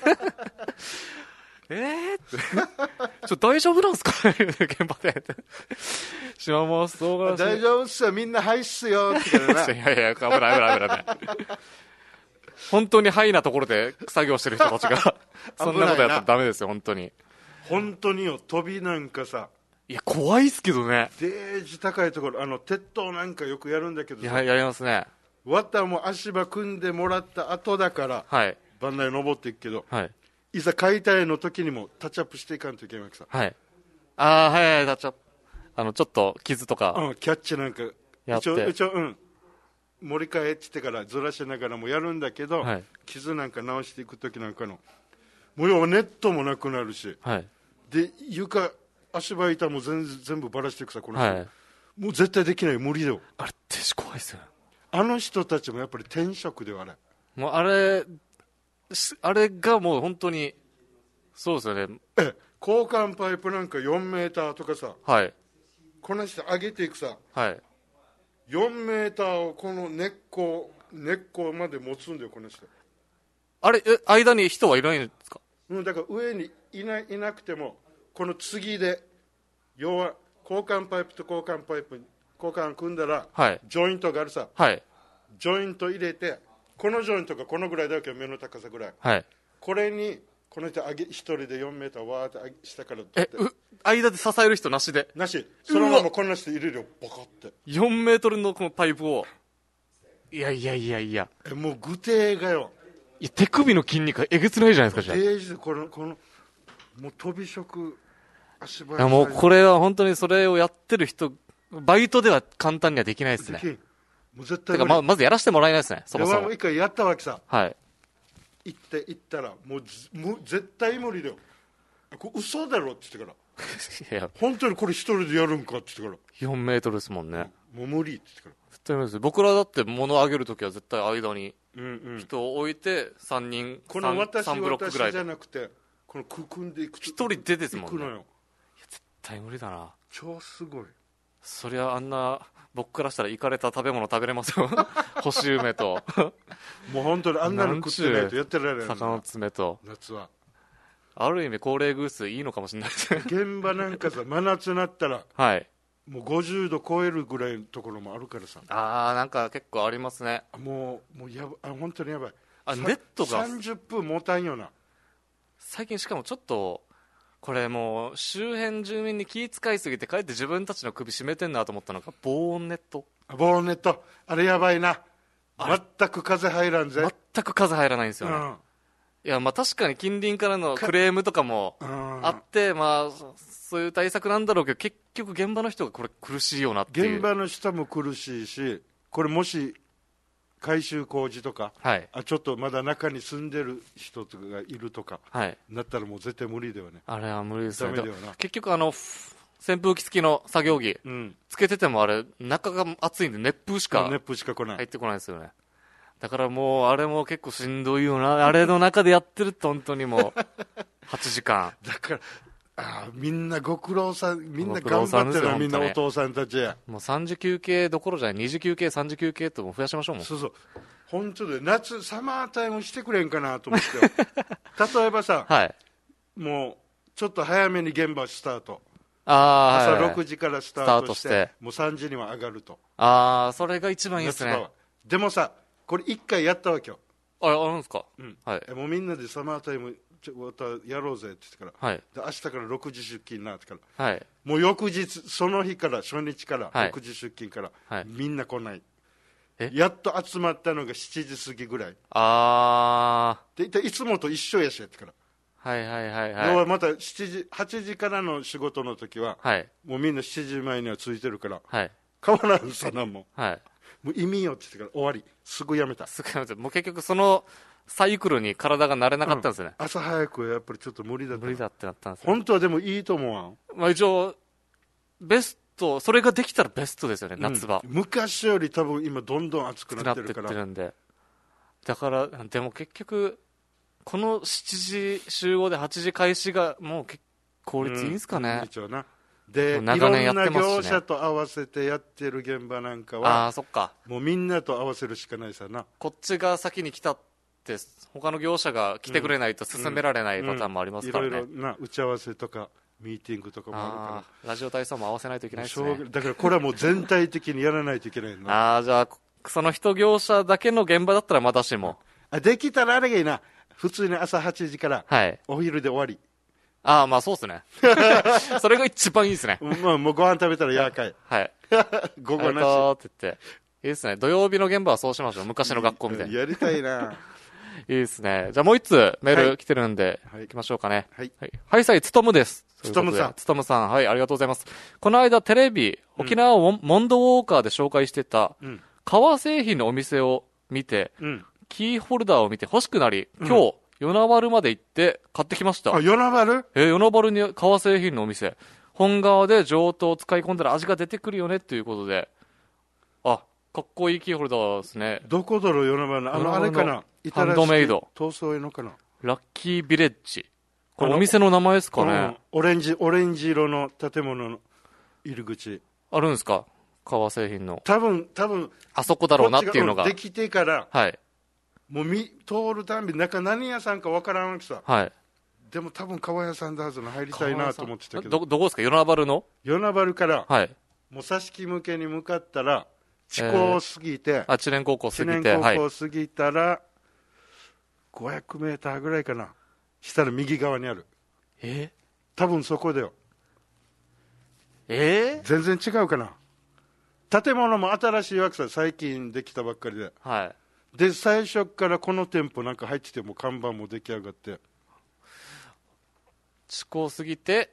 Speaker 1: 大丈夫なんですか現場で。島もそうが
Speaker 2: 大丈夫っすよ、みんなはいっすよって言うからな。
Speaker 1: いや危ない。本当にハイなところで作業してる人たちがそんなことやったらダメですよ、本当に。
Speaker 2: 本当によ、飛びなんかさ。
Speaker 1: いや、怖いっすけどね。
Speaker 2: デージ高いところ、鉄塔なんかよくやるんだけどさ。
Speaker 1: やりますね。
Speaker 2: 綿も足場組んでもらった後だから、番台登っていくけど、いざ解体の時にもタッチアップしていかんといけないわけさ。
Speaker 1: タッチアップ。ちょっと傷とか。
Speaker 2: キャッチなんか、一応、盛り替えって言ってからずらしながらもやるんだけど、傷なんか直していく時なんかの、もうネットもなくなるし、で、足場板も全部ばらしていくさ、この人。もう絶対できない、無理だよ。
Speaker 1: あれ、手怖いっすよ。
Speaker 2: あの人たちもやっぱり転職ではあれ。
Speaker 1: もうあれがもう本当に、そうですよね。
Speaker 2: 交換パイプなんか4メーターとかさ、
Speaker 1: はい。
Speaker 2: こなして上げていくさ、
Speaker 1: はい。
Speaker 2: 4メーターをこの根っこまで持つんだよ、こなして。
Speaker 1: あれ、間に人はいないんですか？
Speaker 2: だから上にいなくても、この継ぎで、要は交換パイプと交換組んだら、
Speaker 1: はい、
Speaker 2: ジョイントがあるさ、
Speaker 1: はい、
Speaker 2: ジョイント入れて、このジョイントがこのぐらいだけど、目の高さぐらい、
Speaker 1: はい、
Speaker 2: これにこの人一人で4メーターわーって下から
Speaker 1: 間で支える人なしで？
Speaker 2: なし。そのままこんなして入れるよ、ボカって
Speaker 1: 4メートルのこのパイプを、いや
Speaker 2: もう具体がよ、
Speaker 1: いや手首の筋肉がえげつないじゃないですか。じゃあ
Speaker 2: このもう飛び職足場、
Speaker 1: いやもうこれは本当にそれをやってる人、バイトでは簡単にはできないですね。
Speaker 2: もう絶対
Speaker 1: てかまずやらせてもらえないですね、そもそも。
Speaker 2: 一回やったわけさ。
Speaker 1: はい。
Speaker 2: 行ったらもう絶対無理だよ。これ嘘だろって言ってからいや本当にこれ一人でやるんかって言ってから
Speaker 1: 4メートルですもんね。
Speaker 2: もう無理って言ってから
Speaker 1: 絶対無理です。僕らだって物を上げるときは絶対間に人を置いて3人、
Speaker 2: この
Speaker 1: 3ブロックぐらいで。
Speaker 2: じゃなくてこの組んでいく
Speaker 1: 一人でですもんね。
Speaker 2: 行くのよ。いや
Speaker 1: 絶対無理だな。
Speaker 2: 超すごい。
Speaker 1: そりゃあんな僕からしたらイカれた食べ物食べれますよ干し梅と
Speaker 2: もう本当にあんなの食ってないとやってられない。
Speaker 1: 魚の爪と
Speaker 2: 夏は
Speaker 1: ある意味高齢グースいいのかもしれないですね。
Speaker 2: 現場なんかさ真夏になったら
Speaker 1: はい
Speaker 2: もう50度超えるぐらいのところもあるからさ。
Speaker 1: なんか結構ありますね。
Speaker 2: もう本当にやばい。
Speaker 1: ネットが
Speaker 2: 30分持たんよな
Speaker 1: 最近。しかもちょっとこれもう周辺住民に気遣いすぎてかえって自分たちの首絞めてんなと思ったのが防音ネット。
Speaker 2: 防音ネットあれやばいな。全く風入らんぜ。
Speaker 1: 全く風入らないんですよね、いやまあ確かに近隣からのクレームとかもあって、まあそういう対策なんだろうけど結局現場の人がこれ苦しいよなっていう。
Speaker 2: 現場の人も苦しいし、これもし改修工事とか、
Speaker 1: はい、
Speaker 2: ちょっとまだ中に住んでる人とかがいるとか、
Speaker 1: はい、
Speaker 2: なったらもう絶対無理だよね。
Speaker 1: あれは無理ですね。
Speaker 2: ダメだよな。
Speaker 1: 結局扇風機付きの作業着、つけててもあれ中が暑いんで熱風しか入ってこないですよね。だからもうあれも結構しんどいよな。あれの中でやってると本当にもう8時間
Speaker 2: だからみんなご苦労さん、みんな頑張ってる、みんなお父さんたちや。
Speaker 1: もう3時休憩どころじゃない、2時休憩3時休憩とも増やしましょうもん。
Speaker 2: そう本当で夏サマータイムしてくれんかなと思って例えばさ、はい、もうちょっと早めに現場スタート、朝6時からスタートしてもう3時には上がると。
Speaker 1: それが一番いいですね。
Speaker 2: でもさこれ1回やったわけよ。
Speaker 1: あるんですか、
Speaker 2: はい、もうみんなでサマータイムやろうぜって言ってから、はい、で明日から6時出勤なってから、はい、もう翌日その日から初日から6時出勤から、はい、みんな来ない。やっと集まったのが7時過ぎぐらい。でいつもと一緒やしやってから、
Speaker 1: はいはいはいはい、
Speaker 2: 要はまた8時からの仕事の時は、はい、もうみんな7時前にはついてるから、はい、変わらんさなもん、はい、もう意味よって言ってから終わり、すぐやめた。
Speaker 1: もう結局そのサイクルに体が慣れなかったんですよね、
Speaker 2: 朝早くはやっぱりちょっと無理だ
Speaker 1: ってなったんですよ。
Speaker 2: 本当はでもいいと思わん。
Speaker 1: まあ一応ベスト、それができたらベストですよね、夏場。
Speaker 2: 昔より多分今どんどん暑くなってるから。
Speaker 1: なってるんで。だからでも結局この7時集合で8時開始がもう効率いいんですかね。
Speaker 2: 一応な。で、いろんな業者と合わせてやってる現場なんかは、
Speaker 1: そっか、
Speaker 2: もうみんなと合わせるしかないさな。
Speaker 1: こっちが先に来たって他の業者が来てくれないと進められないパターンもありますからね。
Speaker 2: いろいろな打ち合わせとかミーティングとかもあるから、
Speaker 1: ラジオ体操も合わせないといけないですね。
Speaker 2: だからこれはもう全体的にやらないといけないの。
Speaker 1: じゃあその一業者だけの現場だったらまだしも、
Speaker 2: できたらあれがいいな。普通に朝8時からお昼で終わり。
Speaker 1: まあそうですねそれが一番いいですね
Speaker 2: もうご飯食べたらやーかい。
Speaker 1: はい
Speaker 2: 午後なし
Speaker 1: って言って、いいですね。土曜日の現場はそうしましょう。昔の学校みたいな。
Speaker 2: やりたいな。
Speaker 1: いいですね。じゃあもう一つメール来てるんで、行きましょうかね。はいさい、つとむです。
Speaker 2: つとむさん。
Speaker 1: つとむさん、はい、ありがとうございます。この間テレビ、沖縄モンドウォーカーで紹介してた、革製品のお店を見て、キーホルダーを見て欲しくなり、今日、与那原まで行って買ってきました。
Speaker 2: 与那原？
Speaker 1: 与那原に革製品のお店。本革で上等を使い込んだら味が出てくるよねっていうことで、かっこいいキーホルダーですね。
Speaker 2: どこだろう、与那原の。あれかな。
Speaker 1: ハンドメイド。
Speaker 2: 塗装絵のかな。
Speaker 1: ラッキービレッジ。これお店の名前ですかね。
Speaker 2: オレンジ色の建物の入り口。
Speaker 1: あるんですか、革製品の。
Speaker 2: 多分
Speaker 1: あそこだろうなっていうのが。
Speaker 2: できてから、
Speaker 1: はい。
Speaker 2: もう通るたんび、中何屋さんかわからんわけさ。
Speaker 1: はい。
Speaker 2: でも多分革屋さんだはずの入りたいなと思ってたけど。
Speaker 1: どこですか、与那原の？
Speaker 2: 与那原から、
Speaker 1: はい。
Speaker 2: もう佐敷向けに向かったら、知高を過ぎて、
Speaker 1: 知念高校過ぎて、
Speaker 2: 知念高校過ぎたら、はい、500メーターぐらいかな。したら右側にある。多分そこだよ。全然違うかな。建物も新しいわけさ、最近できたばっかりで。
Speaker 1: はい。
Speaker 2: で、最初からこの店舗なんか入ってても看板も出来上がって。
Speaker 1: 知高過ぎて、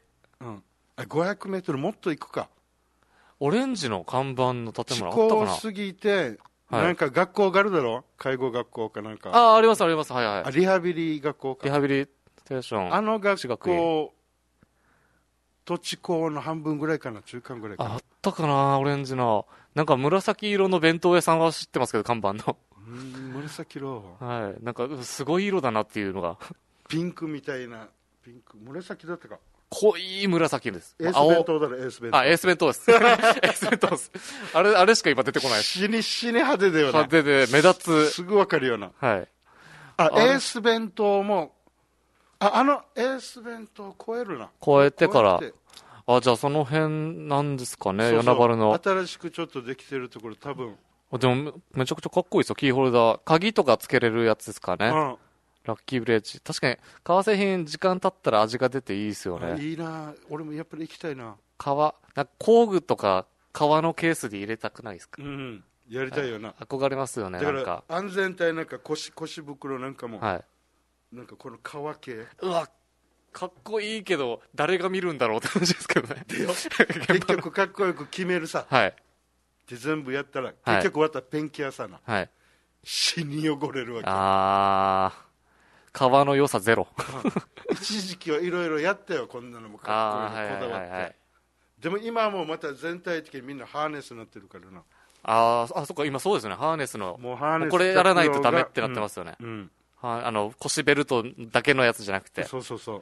Speaker 2: 500メートルもっと行くか。
Speaker 1: オレンジの看板の建物あったかな。
Speaker 2: 知高過ぎて、なんか学校があるだろ、介護学校かなんか。
Speaker 1: ありますあります。はいはい。
Speaker 2: リハビリ学校か。
Speaker 1: リハビリテーション。
Speaker 2: あの学校と知高の半分ぐらいかな、中間ぐらいかな。
Speaker 1: あったかな、オレンジの。なんか紫色の弁当屋さんは知ってますけど、看板の。
Speaker 2: 紫色。
Speaker 1: はい。なんかすごい色だなっていうのが。
Speaker 2: ピンクみたいな、紫だったか。
Speaker 1: 濃い紫です。
Speaker 2: エース弁当だろ、エース弁当。
Speaker 1: エース弁当です。エース弁当です。あれしか今出てこないです。
Speaker 2: 死に派手だよね。
Speaker 1: 派手で目立つ。
Speaker 2: すぐわかるような。
Speaker 1: はい。
Speaker 2: エース弁当も、エース弁当超えるな。
Speaker 1: 超えてから。じゃあその辺なんですかね、与那原の。
Speaker 2: 新しくちょっとできてるところ、多分。
Speaker 1: でも、めちゃくちゃかっこいいですよ、キーホルダー。鍵とかつけれるやつですかね。ラッキービレッジ。確かに、革製品時間経ったら味が出ていいですよね。
Speaker 2: いいな、俺もやっぱり行きたいな。
Speaker 1: 工具とか革のケースで入れたくないですか？
Speaker 2: やりたいよな。
Speaker 1: 憧れますよね、
Speaker 2: なんか。安全帯なんか腰袋なんかも。
Speaker 1: はい。
Speaker 2: なんかこの革系。
Speaker 1: うわ、かっこいいけど、誰が見るんだろうって感じですけどね。
Speaker 2: 結局かっこよく決めるさ。
Speaker 1: はい。
Speaker 2: で、全部やったら、結局終わったらペンキ屋さんな。
Speaker 1: はい。
Speaker 2: 死に汚れるわけ。
Speaker 1: 革の良さゼロ。
Speaker 2: 一時期はいろいろやったよ、こんなのもかっこいいのこだわって。でも今はもうまた全体的にみんなハーネスになってるからな。
Speaker 1: そっか、今そうですね、ハーネスの。
Speaker 2: もうハーネス
Speaker 1: これやらないとダメってなってますよね。腰ベルトだけのやつじゃなくて。
Speaker 2: そうそうそう。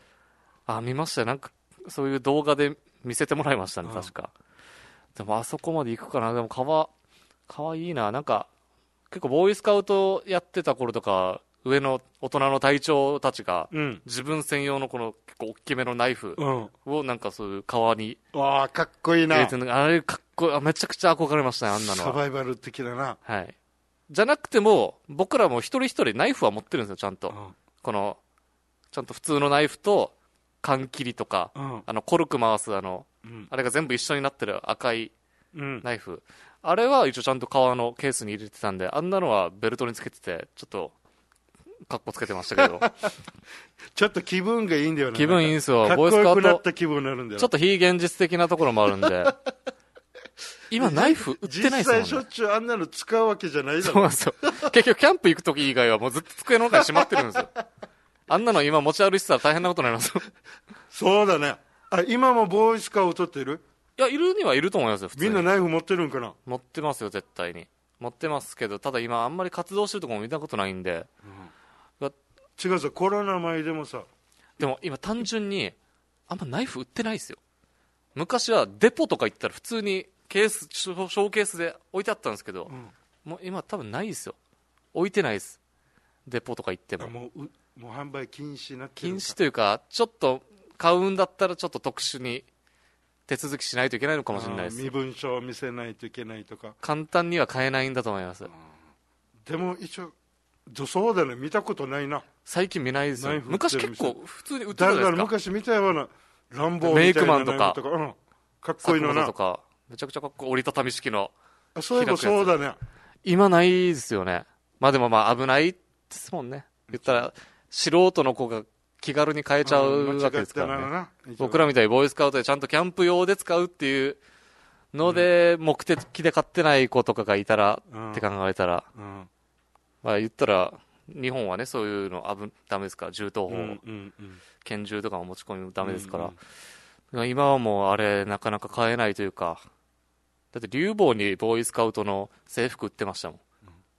Speaker 1: 見ましたよ。なんか、そういう動画で見せてもらいましたね、確か。でもあそこまで行くかな。でも革いいな。なんか、結構ボーイスカウトやってた頃とか、上の大人の隊長たちが、自分専用のこの結構大きめのナイフをなんかそういう革に。
Speaker 2: かっこいいな。
Speaker 1: あれかっこいい。めちゃくちゃ憧れましたね、あんなのは。
Speaker 2: サバイバル的だな。
Speaker 1: はい。じゃなくても、僕らも一人一人ナイフは持ってるんですよ、ちゃんと。ちゃんと普通のナイフと、缶切りとか、コルク回すあれが全部一緒になってる赤いナイフ。あれは一応ちゃんと革のケースに入れてたんで、あんなのはベルトにつけてて、ちょっと、カッコつけてましたけど。
Speaker 2: ちょっと気分がいいんだよね。
Speaker 1: 気分いいんですよ。
Speaker 2: ボーイスカウト。かっこよくなった気分になるんだよ。
Speaker 1: ちょっと非現実的なところもあるんで。今ナイフ売ってないですよね。
Speaker 2: 実際しょっちゅうあんなの使うわけじゃないだろ。
Speaker 1: そうなんですよ。結局キャンプ行くとき以外はもうずっと机の中にしまってるんですよ。あんなの今持ち歩いてたら大変なことになりますよ。
Speaker 2: そうだね。今もボーイスカウトっている？
Speaker 1: いや、いるにはいると思いますよ、普通に。
Speaker 2: みんなナイフ持ってるんかな？
Speaker 1: 持ってますよ、絶対に。持ってますけど、ただ今あんまり活動してるところも見たことないんで。
Speaker 2: 違うさ、コロナ前でもさ。
Speaker 1: でも今単純に、あんまナイフ売ってないですよ。昔はデポとか行ったら普通にショーケースで置いてあったんですけど、もう今多分ないですよ。置いてないです。デポとか行っても。
Speaker 2: もう販売禁止になってる。
Speaker 1: 禁止というか、ちょっと買うんだったらちょっと特殊に手続きしないといけないのかもしれないです。
Speaker 2: 身分証を見せないといけないとか。
Speaker 1: 簡単には買えないんだと思います。
Speaker 2: でも一応、そうだね、見たことないな。
Speaker 1: 最近見ないですよ。昔結構普通に売ってたじゃないですか。
Speaker 2: 昔見たような、ランボーみたいな
Speaker 1: メイクマンとか、
Speaker 2: かっこいいのな。
Speaker 1: とか、めちゃくちゃかっこいい折りたたみ式の。
Speaker 2: そういえばそうだね。
Speaker 1: 今ないですよね。でも危ないですもんね。言ったら、素人の子が気軽に買えちゃうわけですからね。僕らみたいにボーイスカウトでちゃんとキャンプ用で使うっていうので、目的で買ってない子とかがいたら、って考えたら、言ったら、日本はね、そういうのダメですから、銃刀法、拳銃とかも持ち込みダメですから、今はもうあれなかなか買えないというか、だって竜坊にボーイスカウトの制服売ってましたもん。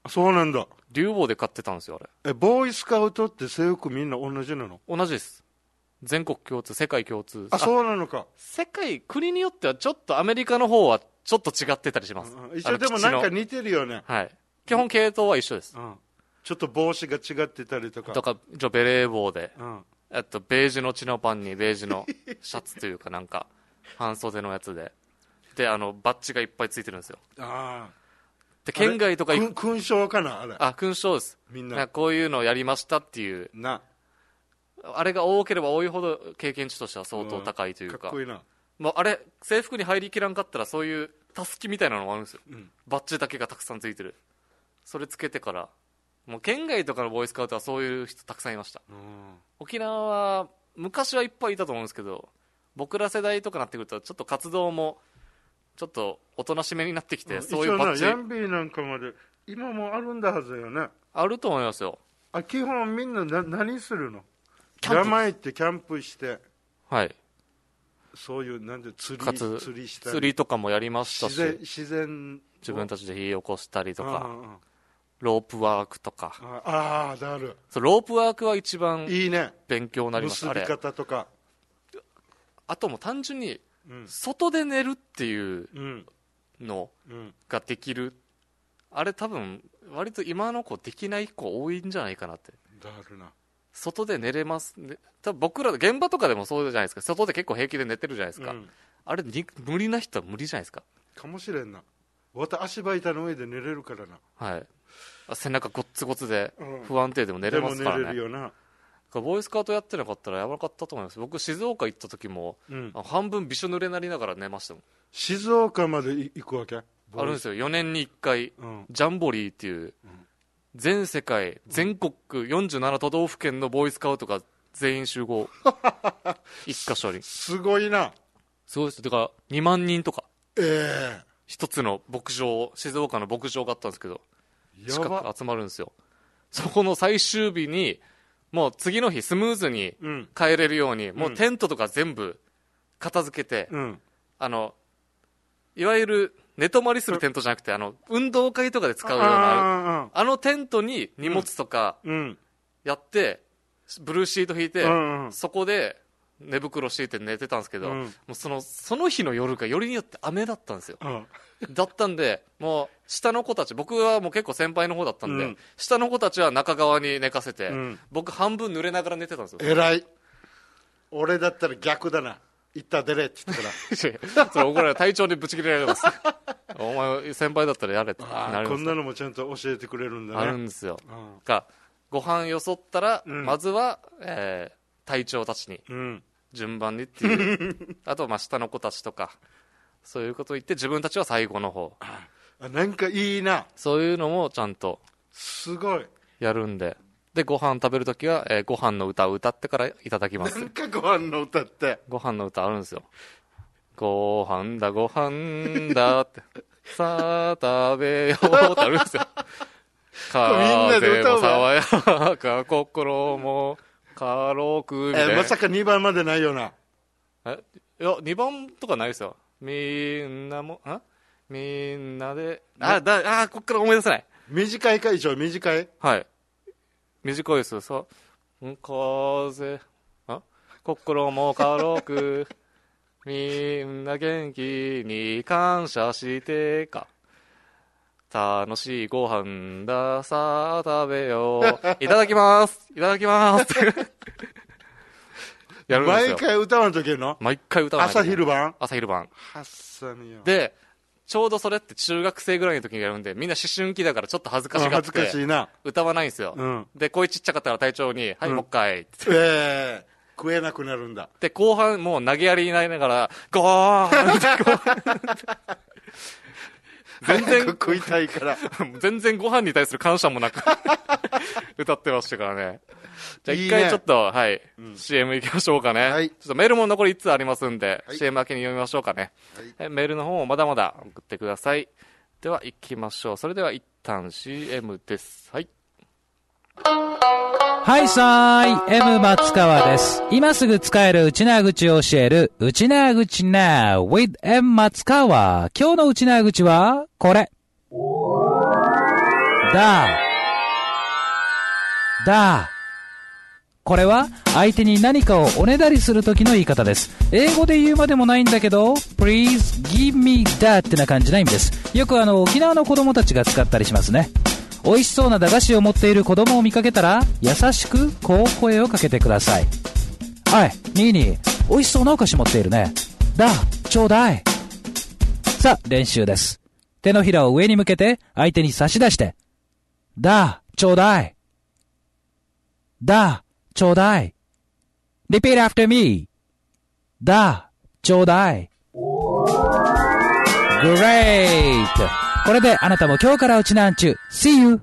Speaker 2: そうなんだ。
Speaker 1: 竜坊で買ってたんですよ、あ
Speaker 2: れ。ボーイスカウトって制服みんな同じなの？
Speaker 1: 同じです。全国共通、世界共通。
Speaker 2: そうなのか。
Speaker 1: 世界、国によってはちょっとアメリカの方はちょっと違ってたりします。
Speaker 2: 一応でもなんか似てるよね。
Speaker 1: はい。基本系統は一緒です。
Speaker 2: ちょっと帽子が違ってたりとか。
Speaker 1: ベレー帽で。ベージュのチノパンにベージュのシャツというかなんか、半袖のやつで。で、バッジがいっぱいついてるんですよ。で、県外とか
Speaker 2: 勲章かなあれ。
Speaker 1: 勲章です。みんな。こういうのをやりましたっていう。あれが多ければ多いほど経験値としては相当高いというか。
Speaker 2: かっこいいな。
Speaker 1: もうあれ、制服に入りきらんかったらそういうたすきみたいなのもあるんですよ。バッジだけがたくさんついてる。それつけてから。もう県外とかのボーイスカウトはそういう人たくさんいました。沖縄は昔はいっぱいいたと思うんですけど、僕ら世代とかなってくるとちょっと活動もちょっとおとなしめになってきて、そういうバッジ。
Speaker 2: ヤンビーなんかまで今もあるんだはずよね。
Speaker 1: あると思いますよ。
Speaker 2: 基本みんな何するの？山行ってキャンプして、
Speaker 1: はい、
Speaker 2: そういうなんで釣りしたり、
Speaker 1: 釣りとかもやりましたし、
Speaker 2: 自然
Speaker 1: 自分たちで火起こしたりとか、ロープワークとか。
Speaker 2: だる。
Speaker 1: ロープワークは一番
Speaker 2: いいね。
Speaker 1: 勉強になります。
Speaker 2: 結び方とか。
Speaker 1: あとも単純に外で寝るっていうのができる。あれ多分割と今の子できない子多いんじゃないかなって。
Speaker 2: だるな。
Speaker 1: 外で寝れますね。多分僕ら現場とかでもそうじゃないですか。外で結構平気で寝てるじゃないですか。あれ無理な人は無理じゃないですか。
Speaker 2: かもしれんな。足場板の上で寝れるからな。
Speaker 1: はい。背中ゴッツゴツで不安定でも寝れますからね。
Speaker 2: でも寝れるよな。
Speaker 1: ボーイスカウトやってなかったらやばかったと思います。僕静岡行った時も、半分びしょ濡れなりながら寝ましたもん。
Speaker 2: 静岡まで行くわけ？
Speaker 1: あるんですよ。4年に1回、ジャンボリーっていう、全世界、全国47都道府県のボーイスカウトが全員集合。一箇所に。
Speaker 2: すごいな。
Speaker 1: すごいです。だから2万人とか。一つの牧場、静岡の牧場があったんですけど、近く集まるんですよ。そこの最終日に、もう次の日スムーズに帰れるように、もうテントとか全部片付けて、いわゆる寝泊まりするテントじゃなくて、運動会とかで使うような、テントに荷物とかやって、ブルーシート引いて、そこで寝袋敷いて寝てたんですけど、もうその日の夜がよりによって雨だったんですよ。だったんで、もう下の子たち、僕はもう結構先輩の方だったんで、下の子たちは中側に寝かせて、僕半分濡れながら寝てたんですよ。
Speaker 2: 偉い。俺だったら逆だな。行ったら出れって言って
Speaker 1: からそれ怒られ隊長にぶち切れられます。お前先輩だったらやれってなる。
Speaker 2: こんなのもちゃんと教えてくれるんだね。
Speaker 1: あるんですよ。ご飯よそったら、まずは、隊長たちに、順番にっていうあと下の子たちとかそういうことを言って自分たちは最後の方。
Speaker 2: なんかいいな。
Speaker 1: そういうのもちゃんと
Speaker 2: すごい
Speaker 1: やるんで、でご飯食べるときは、ご飯の歌を歌ってからいただきます。
Speaker 2: なんかご飯の歌って、
Speaker 1: ご飯の歌あるんですよ。ご飯だご飯だってさあ食べようってあるんですよ。風も爽やか心も軽くみたいな。
Speaker 2: まさか2番までないよな。
Speaker 1: いや2番とかないですよ。みんなでこっから思い出せない。
Speaker 2: 短いか以上短い。
Speaker 1: はい、短いですよ。風心も軽くみんな元気に感謝してか楽しいご飯ださあ食べよういただきますいただきますやるんですよ。
Speaker 2: 毎回歌わんといけんの？
Speaker 1: 毎回歌わないといけん。朝昼晩で、ちょうどそれって中学生ぐらいの時にやるんで、みんな思春期だからちょっと恥ずかしがって歌わないんですよ。で声ちっちゃかったら隊長にはい、もう一回って
Speaker 2: 食えなくなるんだ。
Speaker 1: で後半もう投げやりになりながらゴーン全然
Speaker 2: 食いたいから
Speaker 1: 全然ご飯に対する感謝もなく歌ってましたからね。じゃあ一回ちょっとCM 行きましょうかね。ちょっとメールも残り1つありますんで、CM 明けに読みましょうかね。メールの方もまだまだ送ってください。では行きましょう。それでは一旦 CM です。はい
Speaker 4: さーい、M 松川です。今すぐ使える内縄口を教える、内縄口 Now with M 松川。今日の内縄口は、これ。 だ。これは相手に何かをおねだりする時の言い方です。英語で言うまでもないんだけど Please give me that ってな感じな意味です。よく沖縄の子供たちが使ったりしますね。美味しそうな駄菓子を持っている子供を見かけたら優しくこう声をかけてください。おい、ニーニー、美味しそうなお菓子持っているね。だ、ちょうだい。さあ、練習です。手のひらを上に向けて相手に差し出して。だ、ちょうだい。だ、ちょうだい。Repeat after me. だ、ちょうだい。Great! これであなたも今日からうちなんちゅう。See you!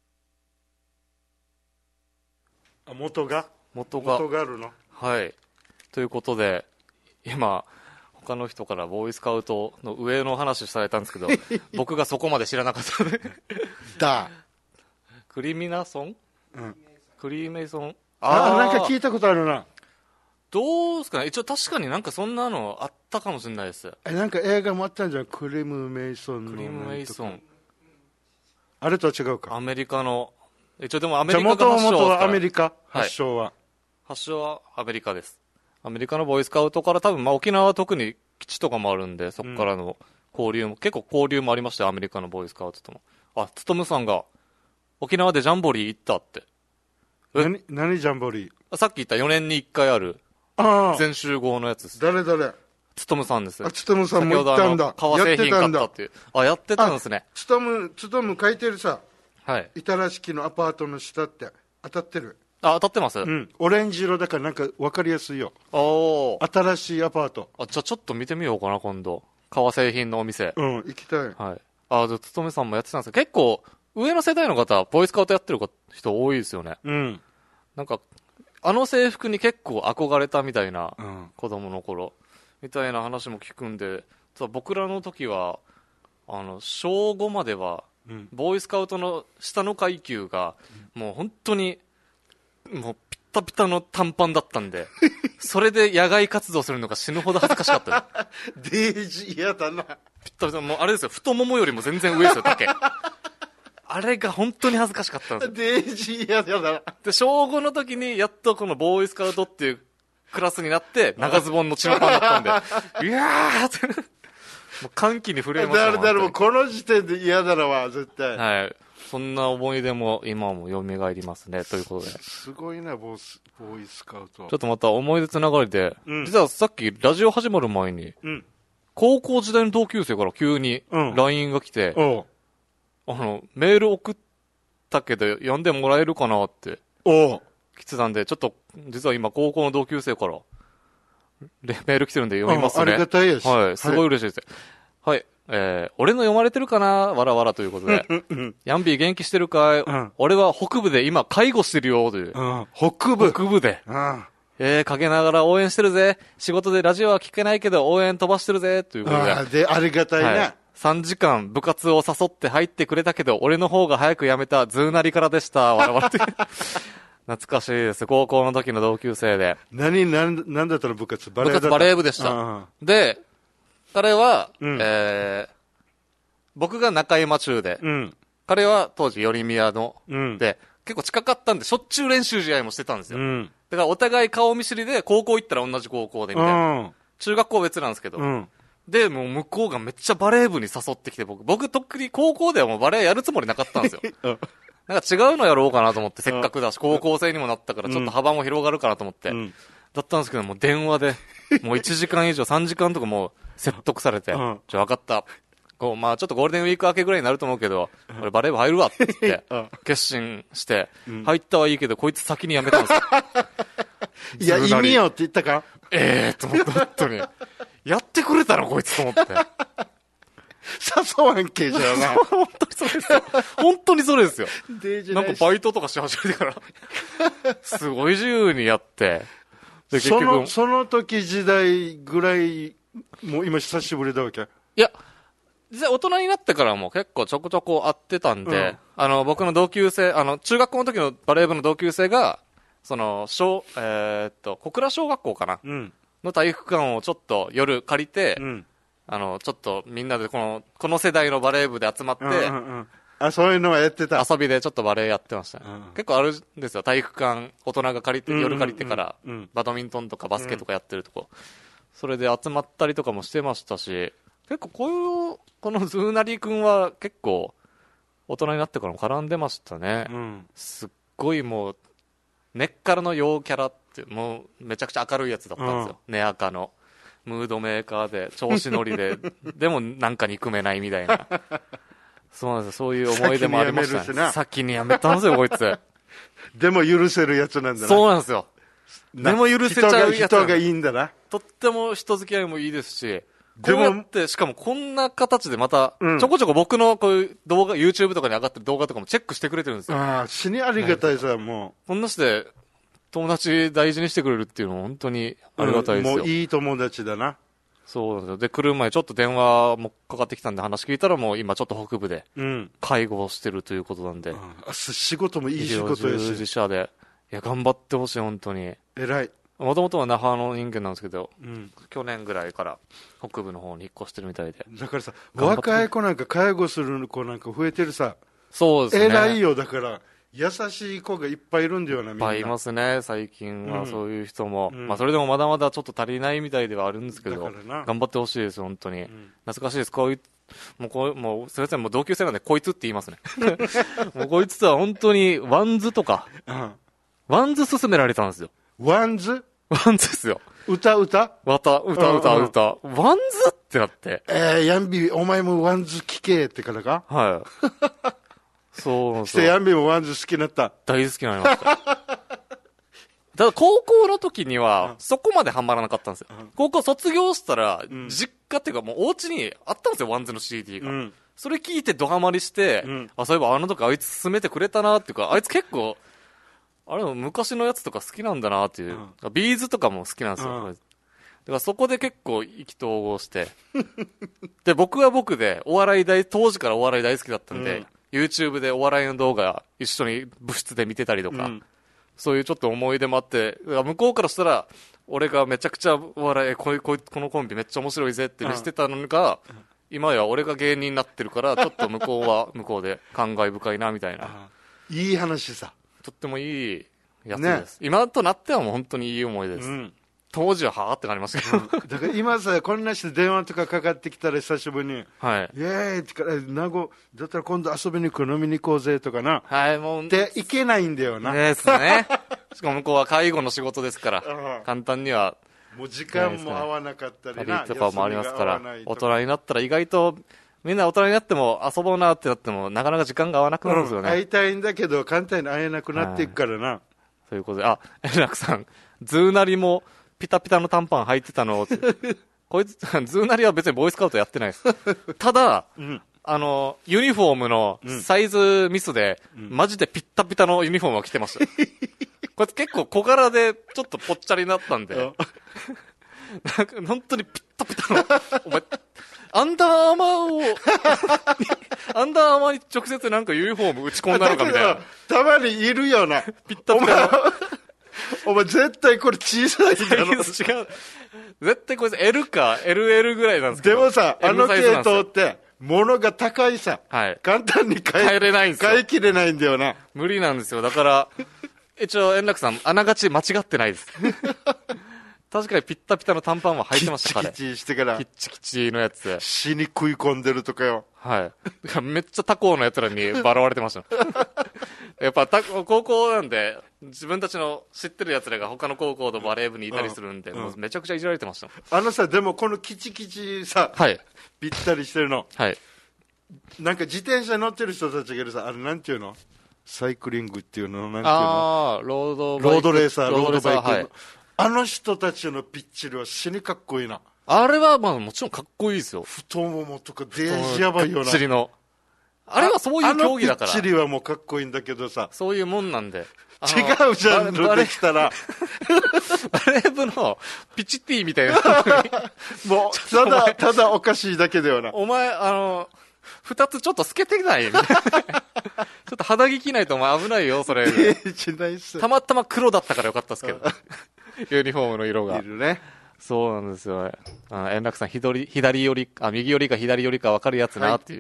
Speaker 2: 元があるの。
Speaker 1: はい。ということで、今、他の人からボーイスカウトの上の話されたんですけど、僕がそこまで知らなかったので。
Speaker 2: だ。
Speaker 1: クリミナソン？
Speaker 2: うん。
Speaker 1: クリーメイソン？
Speaker 2: なんか聞いたことあるな。
Speaker 1: どうですかね。一応確かになんかそんなのあったかもしれないです。
Speaker 2: なんか映画もあったんじゃん。クリム・メイソンの。
Speaker 1: クリム・メイソン。
Speaker 2: あれとは違うか。
Speaker 1: アメリカの。一応でもアメリカが発祥。
Speaker 2: 元はアメリカ、発祥は。
Speaker 1: 発祥はアメリカです。アメリカのボーイスカウトから多分、沖縄は特に基地とかもあるんで、そこからの交流も、結構交流もありましたよ、アメリカのボーイスカウトとも。つとむさんが、沖縄でジャンボリー行ったって。
Speaker 2: 何ジャンボリ
Speaker 1: ー？さっき言った4年に1回ある、全集合のやつです。
Speaker 2: 誰
Speaker 1: つとむさんです。
Speaker 2: つとむさんも行ったんだ。
Speaker 1: 革製品買ったっていう。やってたんですね。
Speaker 2: つとむ書いてるさ。
Speaker 1: はい。
Speaker 2: 板敷のアパートの下って当たってる。
Speaker 1: 当たってます？
Speaker 2: うん。オレンジ色だからなんか分かりやすいよ。新しいアパート。
Speaker 1: じゃあちょっと見てみようかな、今度。革製品のお店。
Speaker 2: うん、行きたい。
Speaker 1: はい。つとめさんもやってたんですけど、結構、上の世代の方、ボーイスカウトやってる人多いですよね。
Speaker 2: うん。
Speaker 1: なんか、制服に結構憧れたみたいな、子供の頃、みたいな話も聞くんで、僕らの時は、小5までは、ボーイスカウトの下の階級が、もう本当に、もうピッタピタの短パンだったんで、それで野外活動するのが死ぬほど恥ずかしかった
Speaker 2: デージ嫌だな。
Speaker 1: ピッタピタ、もうあれですよ、太ももよりも全然上ですよ、丈。あれが本当に恥ずかしかったんですよ。
Speaker 2: デージ嫌だな。
Speaker 1: で、小5の時にやっとこのボーイスカウトっていうクラスになって、長ズボンのチノパンだったんで、いやーって、もう歓喜に震えました。
Speaker 2: もうこの時点で嫌だなわ、絶対。
Speaker 1: はい。そんな思い出も今も蘇りますね、ということで。
Speaker 2: すごいな、ボーイスカウト。
Speaker 1: ちょっとまた思い出つながりで、実はさっきラジオ始まる前に、高校時代の同級生から急に LINE が来て、メール送ったけど読んでもらえるかなって来てたんで、ちょっと実は今高校の同級生からメール来てるんで読みますね。
Speaker 2: ありがたいです。
Speaker 1: はい、すごい嬉しいです。はい、俺の読まれてるかなわらわらということで。ヤンビー元気してるかい、俺は北部で今介護してるよという。
Speaker 2: 北部
Speaker 1: で。かけながら応援してるぜ。仕事でラジオは聞けないけど応援飛ばしてるぜ。ということで。
Speaker 2: ありがたいね。
Speaker 1: 3時間部活を誘って入ってくれたけど、俺の方が早く辞めたズーナリからでした。わらわらって。懐かしいです。高校の時の同級生で。
Speaker 2: なんだったの部活？
Speaker 1: バレー部でした。で、彼は、僕が中山中で、彼は当時寄宮の、で、結構近かったんで、しょっちゅう練習試合もしてたんですよ。だからお互い顔見知りで、高校行ったら同じ高校でみたいな。中学校別なんですけど。で、もう向こうがめっちゃバレー部に誘ってきて、僕とっくに高校ではもうバレーやるつもりなかったんですよ。なんか違うのやろうかなと思って、せっかくだし、高校生にもなったからちょっと幅も広がるかなと思って。だったんですけど、もう電話で、もう1時間以上、3時間とかもう説得されて、じゃあ分かった。まあちょっとゴールデンウィーク明けぐらいになると思うけど、俺バレー部入るわって言って、決心して、入ったはいいけど、こいつ先に辞めたんですよ。
Speaker 2: いや、意味よって言ったか
Speaker 1: と思って、本当に。やってくれたのこいつと思って。
Speaker 2: 誘わんけじゃな。
Speaker 1: 本当にそうですよ。本当にそれですよ。なんかバイトとかし始めてから、すごい自由にやって。
Speaker 2: で結局その時時代ぐらい、もう今久しぶりだわけ？
Speaker 1: いや、実際大人になってからも結構ちょこちょこ会ってたんで、僕の同級生、中学校の時のバレー部の同級生が、小倉小学校かな、の体育館をちょっと夜借りて、ちょっとみんなでこの世代のバレー部で集まって、
Speaker 2: あ、そういうのはやってた。
Speaker 1: 遊びでちょっとバレーやってましたね。結構あるんですよ。体育館、大人が借りて、夜借りてから、バドミントンとかバスケとかやってるとこ。それで集まったりとかもしてましたし、結構このズーナリー君は結構、大人になってからも絡んでましたね。すっごいもう、根っからの陽キャラって、もうめちゃくちゃ明るいやつだったんですよ。根赤の。ムードメーカーで、調子乗りで、でもなんか憎めないみたいな。そうなんですよ。そういう思い出もありましたね。先にやめたんですよ、こいつ。
Speaker 2: でも許せるやつなんだな。
Speaker 1: そうなんですよ。でも許せちゃうやつ。
Speaker 2: 人がいいんだな。
Speaker 1: とっても人付き合いもいいですし、こうやって、しかもこんな形でまた、ちょこちょこ僕のこういう動画、YouTube とかに上がってる動画とかもチェックしてくれてるんですよ。
Speaker 2: ああ、死にありがたいさ、も
Speaker 1: う。こんなして、友達大事にしてくれるっていうのも本当にありがたいですよ。
Speaker 2: もういい友達だな。
Speaker 1: そうなんですよ。で、来る前ちょっと電話もかかってきたんで話聞いたらもう今ちょっと北部で、介護をしてるということなんで。
Speaker 2: 仕事もいい仕事やし。
Speaker 1: 従事者で。いや、頑張ってほしい、本当に。
Speaker 2: 偉い。
Speaker 1: もともとは那覇の人間なんですけど、去年ぐらいから北部の方に引っ越してるみたいで。
Speaker 2: だからさ、若い子なんか介護する子なんか増えてるさ。
Speaker 1: そうですね。
Speaker 2: 偉いよ、だから。優しい子がいっぱいいるんだよな、みんな。
Speaker 1: いっぱいいますね、最近はそういう人も。まあそれでもまだまだちょっと足りないみたいではあるんですけど、頑張ってほしいです、本当に。懐かしいです。もうすみません、もう同級生なんでこいつって言いますね。もうこいつは本当にワンズとか、ワンズ勧められたんですよ。
Speaker 2: ワンズ
Speaker 1: ですよ。
Speaker 2: 歌
Speaker 1: ワンズってなって。
Speaker 2: ヤンビー、お前もワンズ聴けってからか
Speaker 1: はい。そうなんです
Speaker 2: よ。してヤンビーもワンズ好きになった。
Speaker 1: 大好きになりました。ただ高校の時には、そこまでハマらなかったんですよ。高校卒業したら、実家っていうかもうお家にあったんですよ、ワンズの CD が。それ聞いてドハマりして、そういえばあの時あいつ勧めてくれたなっていうか、あいつ結構、あれ昔のやつとか好きなんだなっていう。ビーズとかも好きなんですよ。だからそこで結構意気投合して。で、僕は僕で、当時からお笑い大好きだったんで、YouTube でお笑いの動画一緒に部室で見てたりとか、そういうちょっと思い出もあって、向こうからしたら、俺がめちゃくちゃお笑い、このコンビめっちゃ面白いぜって見せてたのが、今や俺が芸人になってるから、ちょっと向こうは向こうで感慨深いなみたいな。
Speaker 2: いい話さ。
Speaker 1: とってもいいやつです。今となってはもう本当にいい思い出です。当時ははぁってなりましたけど、
Speaker 2: だから今さ、こんな人電話とかかかってきたら久しぶりに、
Speaker 1: はい。
Speaker 2: イエーイってから、だったら今度遊びに行く、飲みに行こうぜとかな。
Speaker 1: はい、もう。
Speaker 2: で、行けないんだよな。
Speaker 1: ですね。しかも向こうは介護の仕事ですから、簡単には。
Speaker 2: もう時間も合わなかったりな。
Speaker 1: とかもありますから、大人になったら意外と、みんな大人になっても遊ぼうなってなっても、なかなか時間が合わなくなるんですよね。
Speaker 2: 会いたいんだけど、簡単に会えなくなっていくからな。
Speaker 1: そういうことで、円楽さん、ズーナリもピタピタの短パン履いてたのこいつ、ズーナリは別にボーイスカウトやってないです。ただ、ユニフォームのサイズミスで、マジでピッタピタのユニフォームを着てました。こいつ結構小柄で、ちょっとぽっちゃりになったんで、なんか本当にピッタピタの、お前、アンダーアーマーに直接なんかユニフォーム打ち込んだのかみたいな。
Speaker 2: たまにいるよな。
Speaker 1: ピッタピタの。
Speaker 2: お前絶対これ小さいだろ。
Speaker 1: 違う。絶対これ L か LL ぐらいなんですけど。
Speaker 2: でもさ、あの系統って、物が高いさ。
Speaker 1: はい。
Speaker 2: 簡単に
Speaker 1: 買えれないんですよ。
Speaker 2: 買い切れないんだよな。
Speaker 1: 無理なんですよ。だから、一応円楽さん、あながち間違ってないです。確かにピッタピタの短パンは履いてました、彼。
Speaker 2: キッチキチしてから。
Speaker 1: キッチキチのやつ。
Speaker 2: 死に食い込んでるとかよ。
Speaker 1: はい。めっちゃ他校の奴らに笑われてました。やっぱ高校なんで、自分たちの知ってる奴らが他の高校のバレー部にいたりするんで、もうめちゃくちゃいじられてました。
Speaker 2: さ、でもこのキチキチさ、
Speaker 1: はい。
Speaker 2: ぴったりしてるの。
Speaker 1: はい。
Speaker 2: なんか自転車乗ってる人たちがいるさ、あれなんていうの？サイクリングっていうの？なんていうの？
Speaker 1: ロード
Speaker 2: レーサー、ロードバイク。
Speaker 1: はい。
Speaker 2: あの人たちのピッチリは死にかっこいいな。
Speaker 1: あれはまあもちろんかっこいいですよ。
Speaker 2: 太ももとかデージやばいよな。
Speaker 1: ピッチリの。あれはそういう競技だから。
Speaker 2: ピッチリはもうかっこいいんだけどさ。
Speaker 1: そういうもんなんで。
Speaker 2: 違うジャンルできたら。
Speaker 1: バレー部のピチティみたいな。
Speaker 2: もう、ただおかしいだけだよな。
Speaker 1: お前、二つちょっと透けてないちょっと肌着着ないとお前危ないよ、それ。たまたま黒だったからよかったですけど。ユニフォームの色が。
Speaker 2: いるね。
Speaker 1: そうなんですよ。円楽さん、右寄りか左寄りか分かるやつなっていう。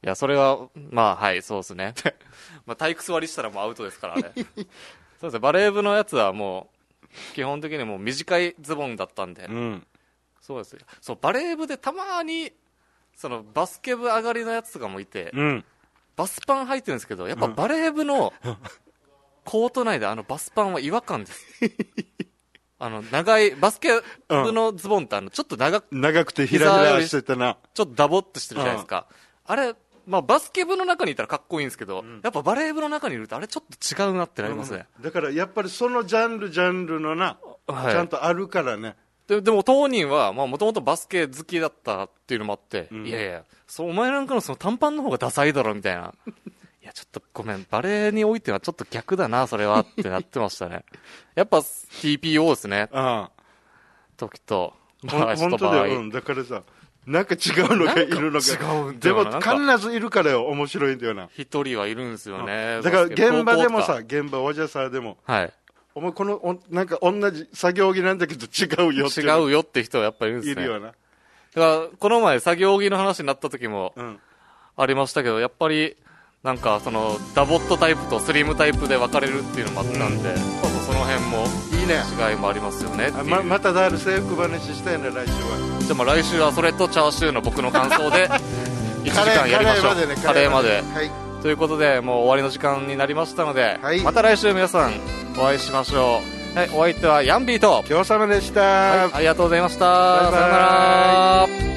Speaker 1: いや、それは、まあ、はい、そうですね。まあ、体育座りしたらもうアウトですからね。そうですね、バレー部のやつはもう、基本的にもう短いズボンだったんで。そうですよ。そう、バレー部でたまに、その、バスケ部上がりのやつとかもいて、バスパン履いてるんですけど、やっぱバレー部の、コート内でバスパンは違和感です。長い、バスケ部のズボンってちょっと長
Speaker 2: くてひらひらしててな。
Speaker 1: ちょっとダボっとしてるじゃないですか。あれ、まあバスケ部の中にいたらかっこいいんですけど、やっぱバレー部の中にいるとあれちょっと違うなってなりますね。
Speaker 2: だからやっぱりそのジャンルのな、ちゃんとあるからね。
Speaker 1: でも当人は、まあもともとバスケ好きだったっていうのもあって、いやいや、お前なんかのその短パンの方がダサいだろみたいな。いや、ちょっとごめん、バレーにおいてはちょっと逆だな、それはってなってましたね。やっぱ TPO ですね。時と。
Speaker 2: 本当だよ。だからさ、なんか違うのがいるのが。違うんだよな。でも必ずいるからよ、面白いんだよな。
Speaker 1: 一人はいるんですよね。
Speaker 2: だから現場でもさ、おじゃさでも。はい。お前なんか同じ作業着なんだけど違うよって。
Speaker 1: 違うよって人はやっぱりいるんですね。
Speaker 2: いるよな。
Speaker 1: だからこの前作業着の話になった時も、ありましたけど、やっぱり、なんかそのダボットタイプとスリムタイプで分かれるっていうのもあったんで、その辺も違いもありますよね。
Speaker 2: まただる制服話したいね、来週は。
Speaker 1: じゃあ来週はそれとチャーシューの僕の感想で1時間やりましょう。カレーまで。はい。ということでもう終わりの時間になりましたので、はい、また来週皆さんお会いしましょう。はい、お相手はヤンビーと
Speaker 2: 京様でした。
Speaker 1: はい、ありがとうございました。さよなら。